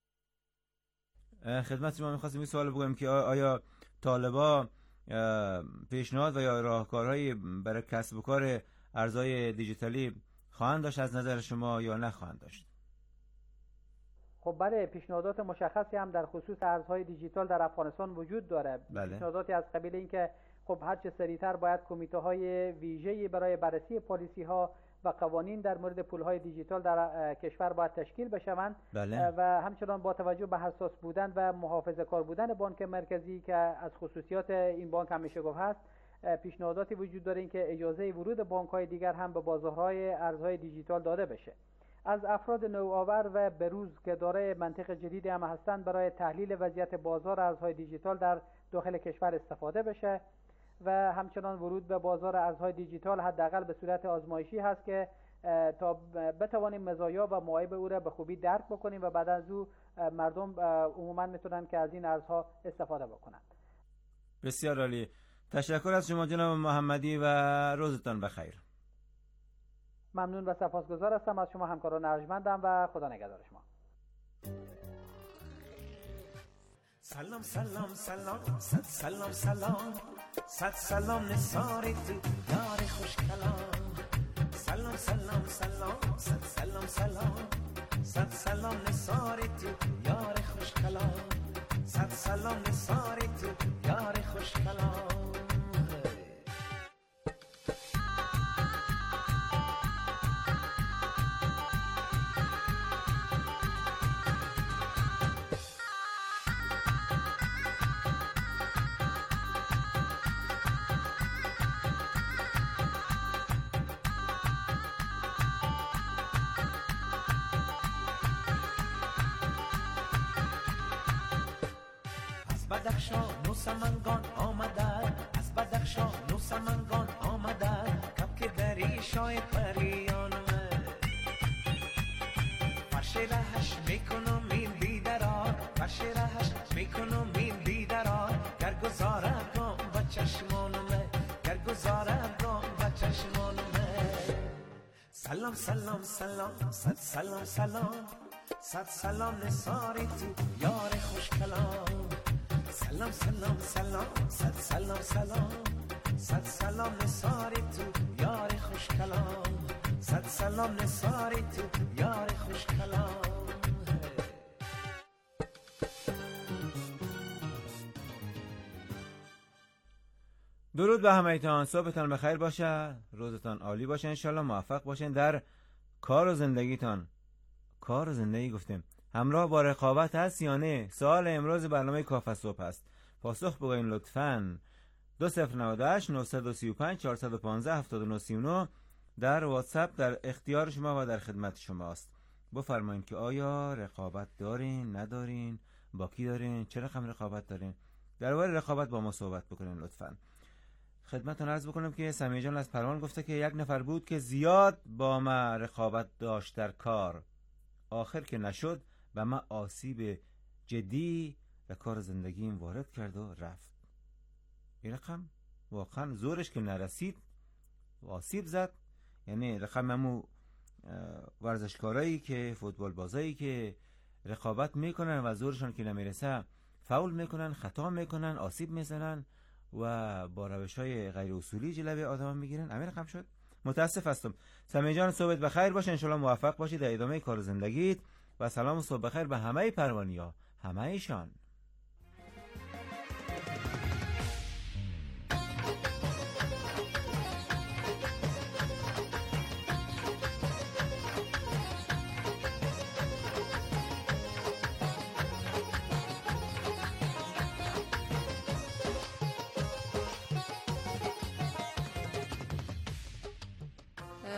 خدمت شما می‌خواستم این سوال بگم که آیا طالبا پیشنهاد و یا راهکارهایی برای کسب و کار ارزهای دیجیتالی خواهند داشت از نظر شما یا نخواهند داشت؟ خب بله، پیشنهادات مشخصی هم در خصوص ارزهای دیجیتال در افغانستان وجود داره. بله. پیشنهاداتی از قبیل اینکه خب هر چه سریعتر باید کمیته‌های ویژه‌ای برای بررسی پالیسی‌ها و قوانین در مورد پول‌های دیجیتال در کشور باید تشکیل بشوند. بله. و همچنان با توجه به حساس بودن و محافظه‌کار بودن بانک مرکزی که از خصوصیات این بانک هم میشه گفت هست، پیشنهاداتی وجود داره که اجازه ورود بانک‌های دیگر هم به بازارهای ارزهای دیجیتال داده بشه. از افراد نوآور و بروز که دارای منطق جدیدی هم هستند برای تحلیل وضعیت بازار ارزهای دیجیتال در داخل کشور استفاده بشه و همچنان ورود به بازار ارزهای دیجیتال حداقل به صورت آزمایشی هست که تا بتوانیم مزایا و معایب او را به خوبی درک بکنیم و بعد از او مردم عموما میتونن که از این ارزها استفاده بکنند. بسیار عالی. تشکر از شما جناب محمدی و روزتان بخیر. ممنون و سپاسگزار هستم از شما همکاران ارجمندم و خدا نگهدار شما. سلام سلام سلام صد سلام سلام صد سلام نثاری تو یار خوش کلام. سلام سلام سلام صد سلام سلام صد سلام نثاری تو یار خوش کلام. صد سلام نثاری تو یار خوش کلام. بدخشان و سمنگان آمده، از بدخشان و سمنگان آمده، کبک دری شای پریان فرش رهش میکنم این بیدرار، فرش رهش میکنم این بیدرار، گرگزاره گام و چشمانمه، گرگزاره گام و چشمانمه. سلام سلام سلام صد سلام سلام صد سلام نثاری تو یار خوش کلام. سلام سلام سلام صد سلام سلام صد سلام نثاری تو یار خوش کلام. صد سلام نثاری تو یار خوش کلام. درود به همه‌تان، صبحتان بخیر باشه، روزتان عالی باشه، انشالله موفق باشین در کار و زندگیتان. کار و زندگی گفتیم همراه با رقابت هست یا نه؟ سوال امروز برنامه کافه صبح است. پاسخ بگوین لطفاً. 2098 935 415 7939 در واتساپ در اختیار شما و در خدمت شماست. بفرمایید که آیا رقابت دارین، ندارین، با کی دارین، چه رقم رقابت دارین؟ درباره رقابت با ما صحبت بکنین لطفاً. خدمتتون عرض بکنم که سمیه جان از پروان گفته که یک نفر بود که زیاد با ما رقابت داشت در کار، آخر که نشد و ما آسیب جدی به کار زندگیم وارد کرد و رفت. این رقم واقعا زورش که نرسید و آسیب زد. یعنی رقم همو ورزشکارایی که فوتبال بازایی که رقابت میکنن و زورشان که نمیرسه فاول میکنن، خطا میکنن، آسیب میزنن و با روش‌های غیر اصولی جلوی آدم میگیرن. همین رقم شد. متاسف هستم. سمیه جان صبحت بخیر باشه، انشالله موفق باشید در ادامه کار زندگیت و سلام و صبح بخیر به همه پروانی‌ها، همه‌شان.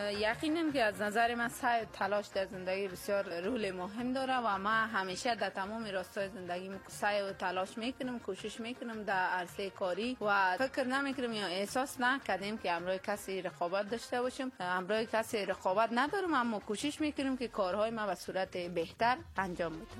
یقینم که از نظر من سعی و تلاش در زندگی بسیار رول مهم داره و من همیشه در تمام راستای زندگی سعی و تلاش میکنم، کوشش میکنم در عرصه کاری و فکر نمیکنم یا احساس نکردیم که همراه کسی رقابت داشته باشیم. همراه کسی رقابت ندارم، اما کوشش میکنم که کارهای ما به صورت بهتر انجام بدم.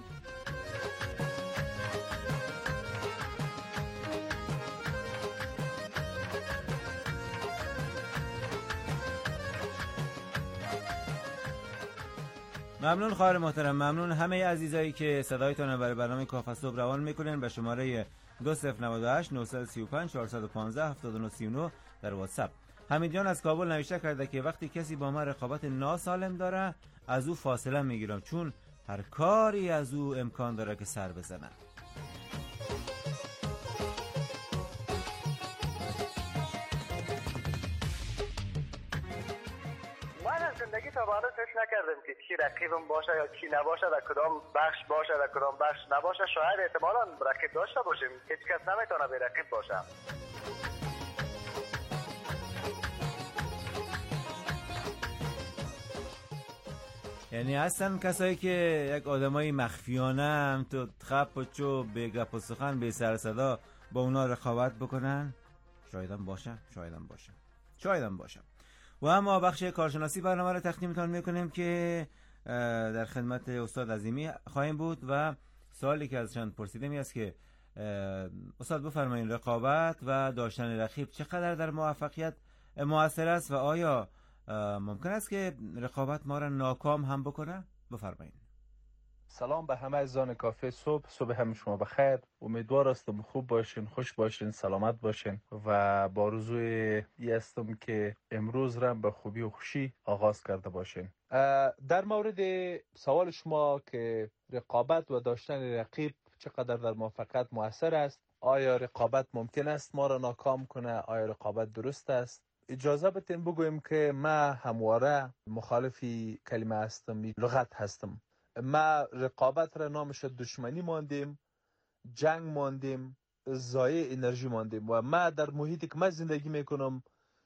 ممنون خواهر محترم، ممنون همه عزیزایی که صدایتان برای برنامه کافه صبح روان میکنین به شماره 2098 935 415 7939 در واتساپ. حمید جان از کابل نوشته کرده که وقتی کسی با ما رقابت ناسالم داره از او فاصله میگیرم، چون هر کاری از او امکان داره که سر بزنه. زندگی تا حالا فکر نکردم که کی رقیبم باشه یا کی نباشه، در کدام بخش باشه در کدام بخش نباشه. شاید احتمالاً رقیب داشته باشیم، هیچ کس نمیتونه بی رقیب باشه. یعنی هستن کسایی که یک آدمای مخفیانه هم تو خپ و چو به گپ و سخن به سر صدا با اونا رقابت بکنن؟ شایدم باشه. و اما بخش کارشناسی برنامه رو تقدیمتان میکنیم که در خدمت استاد عظیمی خواهیم بود و سوالی که ازشان پرسیدم این است که استاد بفرمایید رقابت و داشتن رقیب چقدر در موفقیت مؤثر است و آیا ممکن است که رقابت ما را ناکام هم بکنه؟ بفرمایید. سلام به همه عزیزان کافه صبح همه شما بخیر. امیدوار هستم خوب باشین، خوش باشین، سلامت باشین و با آرزوی هستم که امروز را به خوبی و خوشی آغاز کرده باشین. در مورد سوال شما که رقابت و داشتن رقیب چقدر در موفقیت مؤثر است، آیا رقابت ممکن است ما را ناکام کنه؟ آیا رقابت درست است؟ اجازه بدین بگویم که ما همواره مخالفی کلمه هستم، لغت هستم. ما رقابت را نامش دشمنی ماندیم، جنگ ماندیم، ضایع انرژی ماندیم و ما در محیطی که من زندگی میکنم،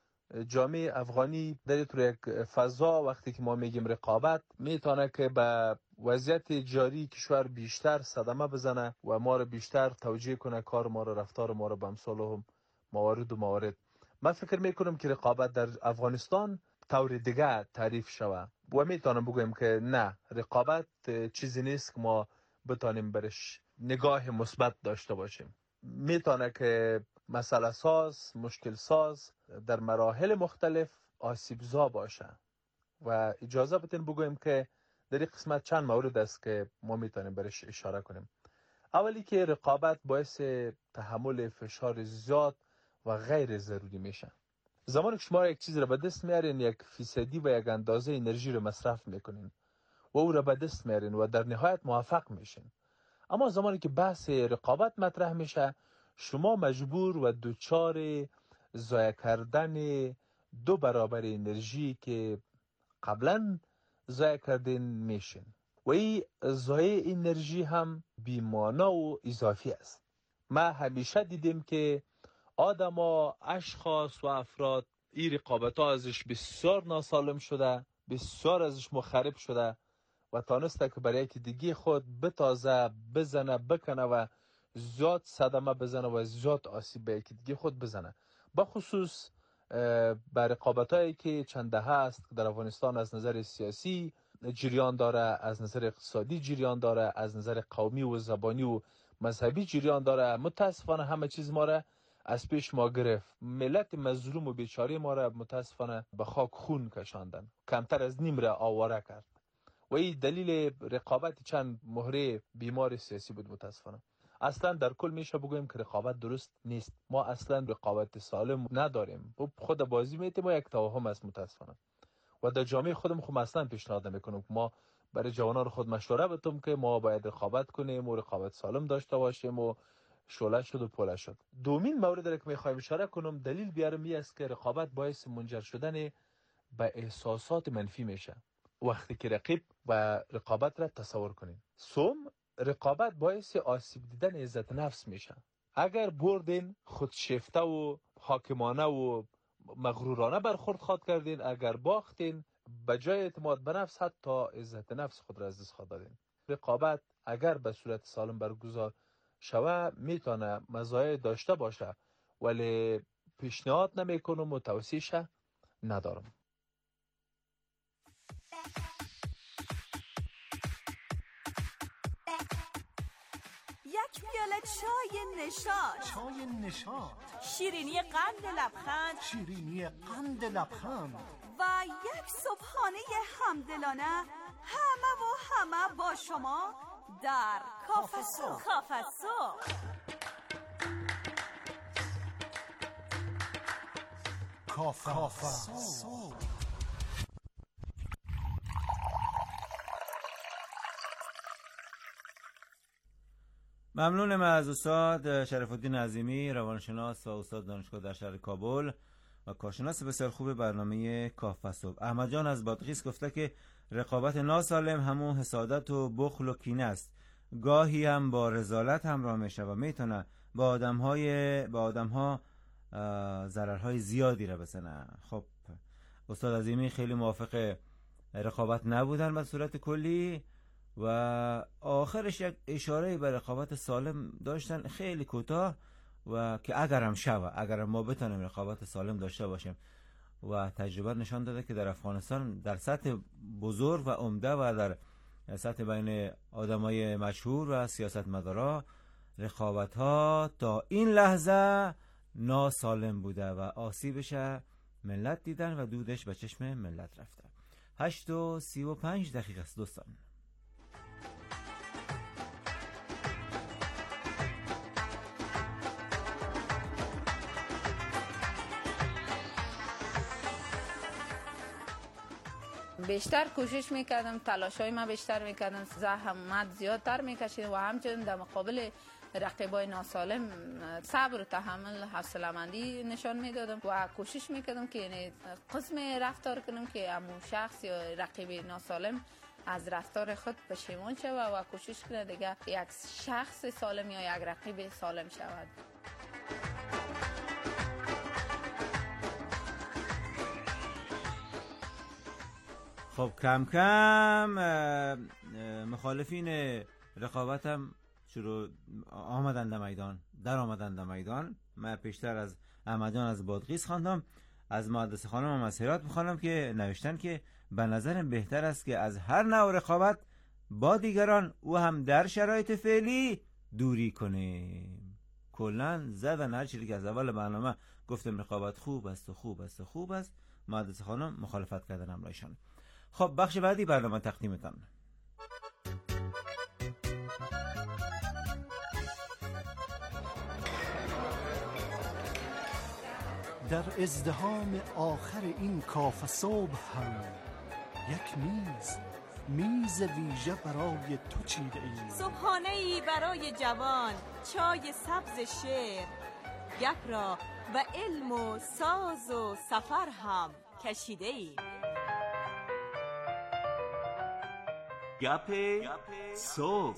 جامعه افغانی در یک فضا وقتی که ما میگیم رقابت میتونه که به وضعیت جاری کشور بیشتر صدمه بزنه و ما را بیشتر توجیه کنه، کار ما را، رفتار ما را به امثال هم موارد. من فکر میکنم که رقابت در افغانستان طور دیگه تعریف شوه و میتونم بگویم که نه، رقابت چیزی نیست که ما بتانیم برش نگاه مثبت داشته باشیم. میتونه که مسئله ساز، مشکل ساز، در مراحل مختلف آسیبزا باشه و اجازه بدین بگویم که در این قسمت چند مورد است که ما میتونیم برش اشاره کنیم. اولی که رقابت باعث تحمل فشار زیاد و غیر ضروری میشه. زمانی که شما یک چیز را به دست میارین، یک فیصدی و یک اندازه انرژی رو مصرف میکنین و او را به دست میارین و در نهایت موفق میشین. اما زمانی که بحث رقابت مطرح میشه، شما مجبور و دوچار ضایع کردن 2 برابر انرژی که قبلا ضایع کردین میشین و این ضایع انرژی هم بی‌معنا و اضافی است. ما همیشه دیدیم که آدما، اشخاص و افراد این رقابت ها ازش بسیار ناسالم شده، بسیار ازش مخرب شده و تانسته که برای یکی دیگه خود بتازه، بزنه، بکنه و زیاد صدمه بزنه و زیاد آسیب به یکی دیگه خود بزنه. بخصوص بر رقابت هایی که چند دهه است در افغانستان از نظر سیاسی جریان داره، از نظر اقتصادی جریان داره، از نظر قومی و زبانی و مذهبی جریان داره. متاسفانه همه چیز ما را از پیش ما گرفت. ملت مظلوم و بیچاره ما را متاسفانه به خاک خون کشاندن، کمتر از نیم را آواره کرد و این دلیل رقابت چند مهره بیمار سیاسی بود. متاسفانه اصلا در کل میشه بگویم که رقابت درست نیست. ما اصلا رقابت سالم نداریم. خود بازی میتیم و یک توهم است متاسفانه و در جامعه خودم خود اصلا پیشنهاد نمیکنم. ما برای جوانان خود مشوره بدم که ما باید رقابت کنیم و رقابت سالم داشته باشیم و شعله شد و پله شد. دومین مورد را که میخوایم اشاره کنم، دلیل بیارم این است که رقابت باعث منجر شدن به احساسات منفی میشه وقتی که رقیب و رقابت را تصور کنیم. رقابت باعث آسیب دیدن عزت نفس میشه. اگر بردین خودشیفته و حاکمانه و مغرورانه برخورد خواهد کردین. اگر باختین به جای اعتماد به نفس حتی عزت نفس خود را از دست خواهد دادین. رقابت اگر به صورت سالم برگزار شود میتونه مزایای داشته باشه، ولی پیشنهاد نمیکنم و توصیه‌ش ندارم. یک پیاله چای نشاط. چای نشاط. شیرینی قند لبخند. شیرینی قند لبخند. و یک صبحانه همدلانه همه با شما در کافه صبح. کافه صبح. کافه صبح. ممنونم از استاد شرف الدین عظیمی، روانشناس و استاد دانشگاه در شهر کابل و کارشناس بسیار خوب برنامه کافه صبح. احمد جان از بادغیس گفته که رقابت ناسالم همون حسادت و بخل و کینه است. گاهی هم با رذالت همراه میشه و میتونه با آدم‌ها ضررهای زیادی را بزنه. خب استاد عظیمی خیلی موافق رقابت نبودن به صورت کلی و آخرش یک اشاره به رقابت سالم داشتن خیلی کوتاه و که اگر ما بتونیم رقابت سالم داشته باشیم و تجربه نشان داده که در افغانستان در سطح بزرگ و عمده و در سطح بین آدمای مشهور و سیاستمدارا رقابت ها تا این لحظه ناسالم بوده و آسیبش ملت دیدن و دودش به چشم ملت رفته. 8:35 است دوستان. بیشتر کوشش میکردم، تلاشای ما بیشتر میکردم، زحمت زیادتر میکشیدم و همچنین در مقابل رقیبای ناسالم صبر و تحمل، حوصله‌مندی نشان میدادم و کوشش میکردم که یعنی قسم رفتار کنم که همون شخص یا رقیب ناسالم از رفتار خود پشیمان شود و کوشش کنه دیگه یک شخص سالم یا یک رقیب سالم شود. خب کم کم مخالفین رقابتم در آمدند میدان. من پیشتر از احمدان از بادغیس خواندم، از مهندس خانم هم از هرات میخوانم که نوشتن که به نظرم بهتر است که از هر نوع رقابت با دیگران و هم در شرایط فعلی دوری کنیم. کلن زدن هر چیزی که از اول برنامه گفتم رقابت خوب است و خوب است و خوب است، مهندس خانم مخالفت کردن همراهشان. خب بخش بعدی برنامه تقدیمتان. در ازدحام آخر این کافه صبح هم یک میز ویژه برای تو چیده ایم. صبحانه‌ای برای جوان، چای سبز شعر، گپ را و علم و ساز و سفر هم کشیده ایم. گپ صبح.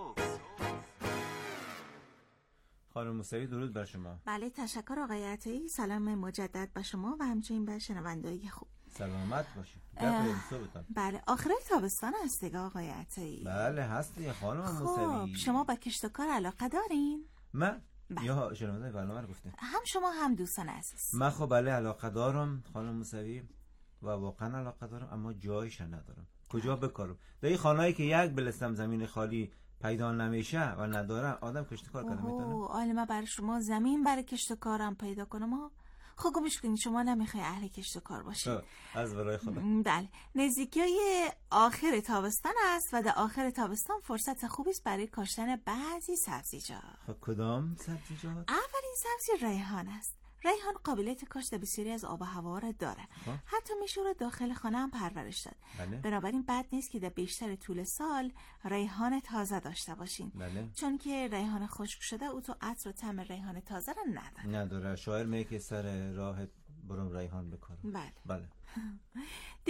خانم موسوی درود بر شما. بله تشکر آقای عطایی. سلام مجدد به شما و همچنین به شنوندگان خوب. سلامت باشید. گپ صبحتون. بله آخر تابستان است دیگه آقای عطایی. بله هستی خانم موسوی. خب شما با کشت و کار علاقه دارین؟ من یا شنونده برنامه رو گفته هم شما هم دوستان عزیز. من خب بله علاقه دارم خانم موسوی و واقعا علاقه دارم، اما جایش ندارم. کجا بکارم؟ در این خانه‌ای که یک بلستم زمین خالی پیدا نمیشه و ندارم، آدم کشت کار کنه میتونه؟ حالا من برای شما زمین برای کشت و کارم پیدا کنم. خب گوش کنید، شما نمیخوای اهل کشت و کار باشید. از برای خدا. بله نزدیکی آخر تابستان است و در آخر تابستان فرصت خوبی است برای کاشتن بعضی سبزیجات. خب کدام سبزیجات؟ اولین سبزی ریحان است. ریحان قابلیت کاشت بسیاری از آب و هوا را داره. حتی میشه رو داخل خانه هم پرورش داد. بله. بنابراین بد نیست که در بیشتر طول سال ریحان تازه داشته باشین. بله. چون که ریحان خشک شده او تو عطر و طعم ریحان تازه را نداره. شاعر میگه که سر راه برم ریحان بکارم. بله. بله. دیگه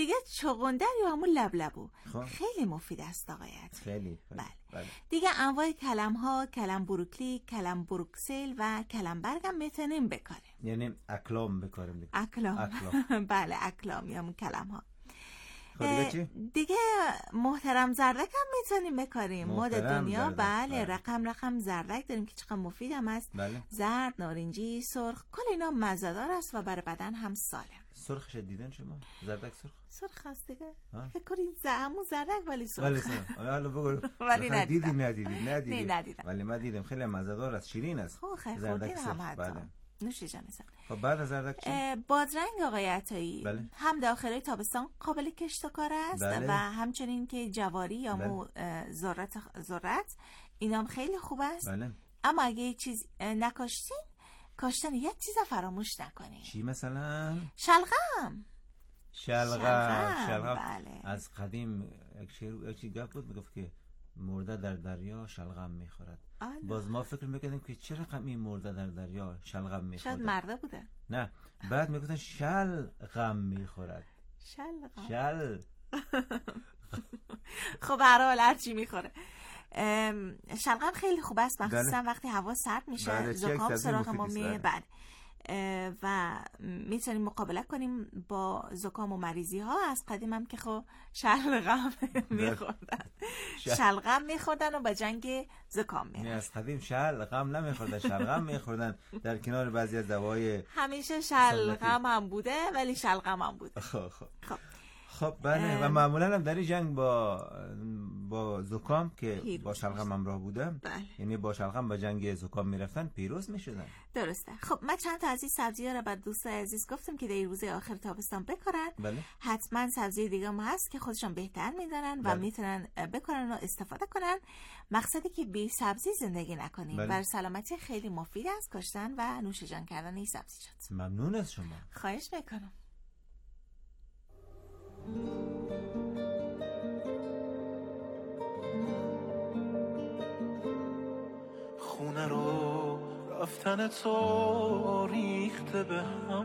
دیگه چغندر یا همون لبلبو خب. خیلی مفید است آقایت. خیلی. بله. دیگه انواع کلم ها، کلم بروکلی، کلم بروکسل و کلم برگ هم میتونیم بکاریم. یعنی اکلام بکاریم. اکلام. بله اکلام یا همون کلم ها. دیگه محترم زردک هم میتونیم بکاریم. ما در دنیا بله رقم زردک داریم که چقدر مفید هم است. بله. زرد، نارنجی، سرخ، کل اینا مزه‌دار است و برای بدن هم سالم. سرخش دیدن شما؟ زردک سرخ هست دیگه. فکر کنید همون زردک ولی سرخ. ولی حالا بگو. ولی ندیدم. ندیدم. ولی من دیدم خیلی مزه‌دار است، شیرین است. زردک سرخ. بله. نوش جانتان. خب بعد از زردک چی؟ بادرنگ آقای عطایی. بله. هم داخل تابستان قابل کشت و کار است. بله. و همچنین که جواری یا مو ذرت اینام خیلی خوب است. بله. اما اگه یه چیز نکاشتین کاشتن یک چیز فراموش نکنین. چی مثلا؟ شلغم. بله. از قدیم یک گپ بود میگفت که مرده در دریا شلغم میخورد. باز ما فکر میکردیم که چرا این مرده در دریا شلغم میخورد؟ شاید مرده بوده. نه بعد میگفتن شلغم میخورد. خب هر حال هر چی میخوره. شلغم خیلی خوب است مخصوصا وقتی هوا سرد میشه. زکام سراغ ما میاد. و میتونیم مقابله کنیم با زکام و مریضی ها. از قدیم هم که خب شلغم میخوردن. شلغم میخوردن و به جنگ زکام میرن. از قدیم شلغم نمیخوردن، شلغم میخوردن در کنار بعضی از دوای. همیشه شلغم هم بوده ولی شلغم هم بوده. خب بله. و معمولا هم در این جنگ با زکام که با شلغم همراه بوده. یعنی با شلغم با جنگ زکام میرفتن پیروز میشدن. درسته. خب من چند تا از این سبزی‌ها رو بعد دوستای عزیز گفتم که در این روز آخر تابستان بکارن. بله. حتما سبزی دیگه هم هست که خودشون بهتر میدونن و میتونن بکارن و استفاده کنن. مقصدی که بی سبزی زندگی نکنیم. برای سلامتی خیلی مفید است کاشتن و نوش جان کردن این سبزیجات. ممنون از شما. خواهش میکنم. خونه رو رفتن تو ریخته به هم،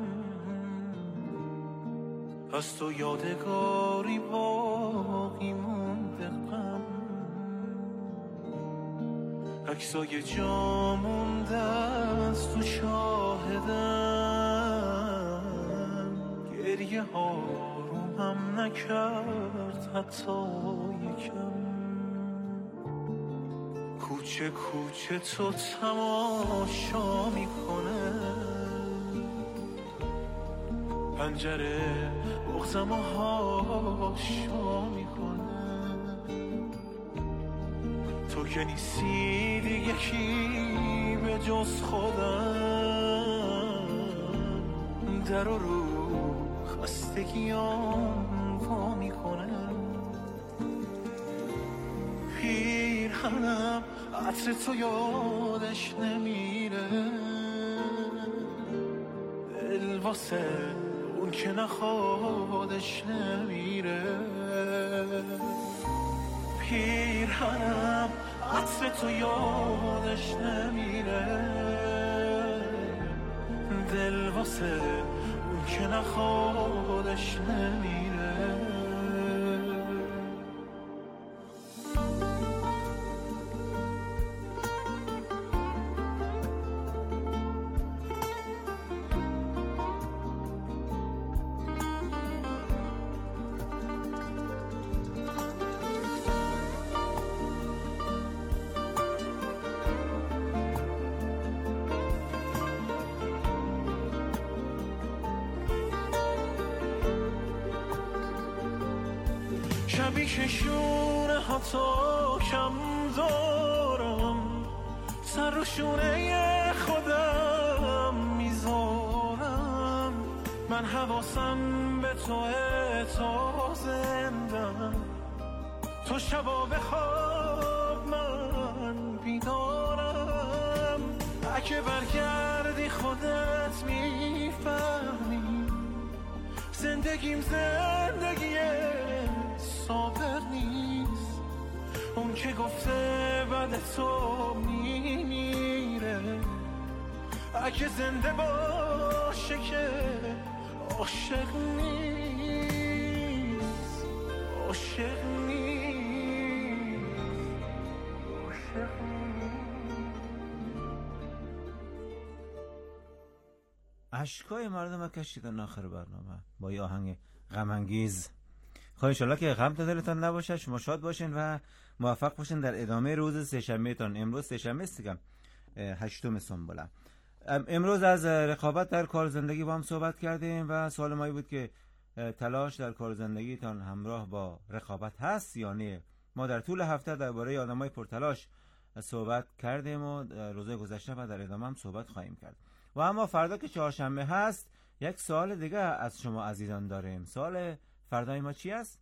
از تو یادگاری باقی مونده غم، عکسای جا مونده از تو شاهدم، گریه ها رو هم نکرد حتی یکم، کوچه کوچه تو تماشا میکنه، پنجره بغزم و هاشا میکنه، تو که نیستی دیگه کی به جز خودم، در رو خستگیام وا میکنه، پیرهنم عطر تو یادش نمیره، دل واسه اون که نخوادش نمیره، پیرهنم عطر تو یادش نمیره، دل واسه اون که نخوادش نمیره. شبی که شونه حتی کم دارم، سر رو شونه خودم میذارم، من حواسم به تا زندم، تو شبا بخواب من بیدارم، اگه برگردی خودت میفهمی، زندگیم زندگیه صابر نیست، اون که گفته بعد تو میمیره، اگه زنده باشه که عاشق نیست، اشکای مردم رو کشیدن آخر برنامه با یه آهنگ غم انگیز. خواهی انشالله که غم تا دلتان نباشه، شما شاد باشین و موفق باشین در ادامه روز سه‌شنبه تان. امروز سه‌شنبه است دیگه، 8 سنبله. امروز از رقابت در کار زندگی با هم صحبت کردیم و سوال ما بود که تلاش در کار زندگیتان همراه با رقابت هست یا نه. ما در طول هفته درباره آدمای پرتلاش صحبت کردیم و روزهای گذشته و در ادامه هم صحبت خواهیم کرد. و اما فردا که چهارشنبه هست یک سوال دیگه از شما عزیزان داریم. سوال فردای ما چی است؟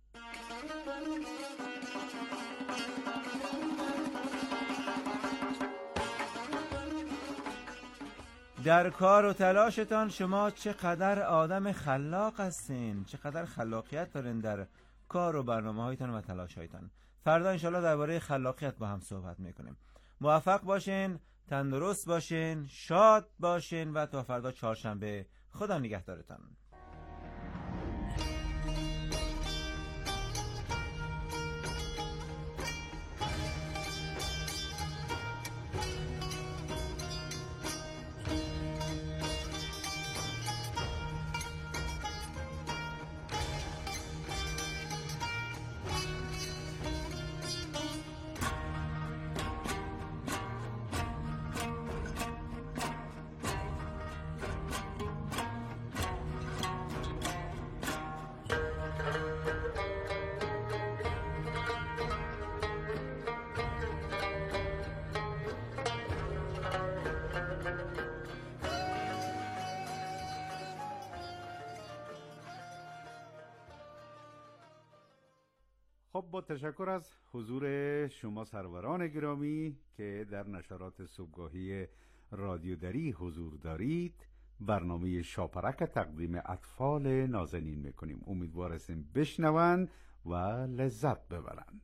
در کار و تلاشتان شما چقدر آدم خلاق هستین؟ چقدر خلاقیت دارین در کار و برنامه هایتان و تلاش هایتان؟ فردا انشالله درباره خلاقیت با هم صحبت میکنیم. موفق باشین، تندرست باشین، شاد باشین و تا فردا چهارشنبه خدا نگهدارتان. خب با تشکر از حضور شما سروران گرامی که در نشرات صبحگاهی رادیو دری حضور دارید، برنامه شاپرک تقدیم اطفال نازنین میکنیم. امیدوار هستیم بشنوند و لذت ببرند.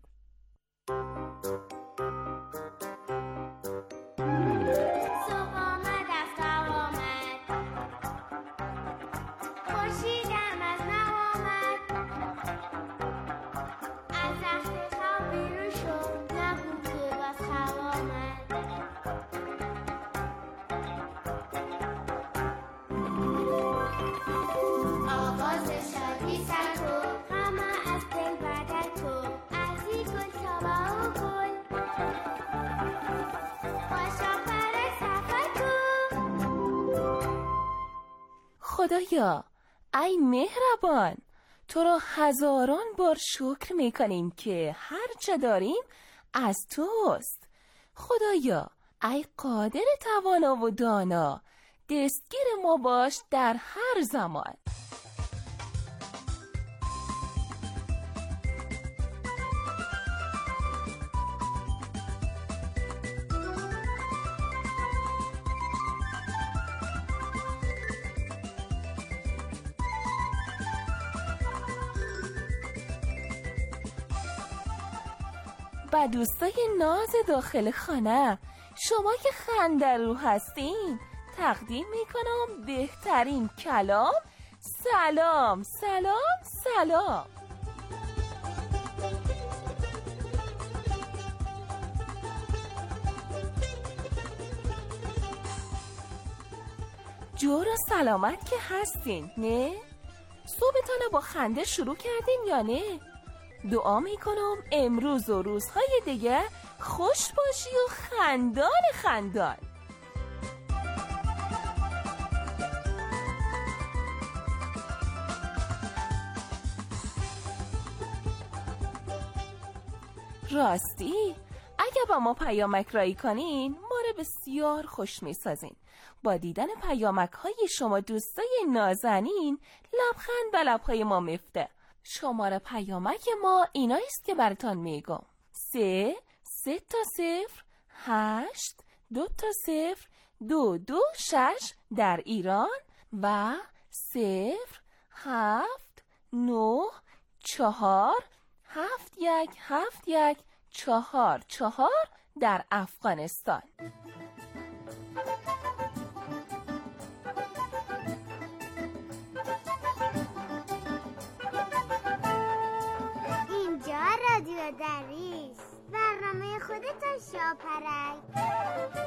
خدایا ای مهربان، تو را هزاران بار شکر میکنیم که هر چه داریم از توست. خدایا ای قادر توانا و دانا، دستگیر ما باش در هر زمان. و دوستای ناز داخل خانه، شما که خندرو هستین، تقدیم میکنم بهترین کلام. سلام سلام سلام. جور و سلامت که هستین نه؟ صبحتانو با خنده شروع کردین یا نه؟ دعا میکنم امروز و روزهای دیگه خوش باشی و خندان خندان. راستی اگه با ما پیامک رایی کنین ما رو بسیار خوش میسازین. با دیدن پیامک های شما دوستای نازنین لبخند به لبهای ما میفته. شماره پیامک ما اینایست که براتون میگم: 3 تا 0 8 2 تا 0 2 2 6 در ایران و 0 7 9 4 7 1 7 1 4 4 در افغانستان. رادیو دریست، برنامه خودتان شاپرک.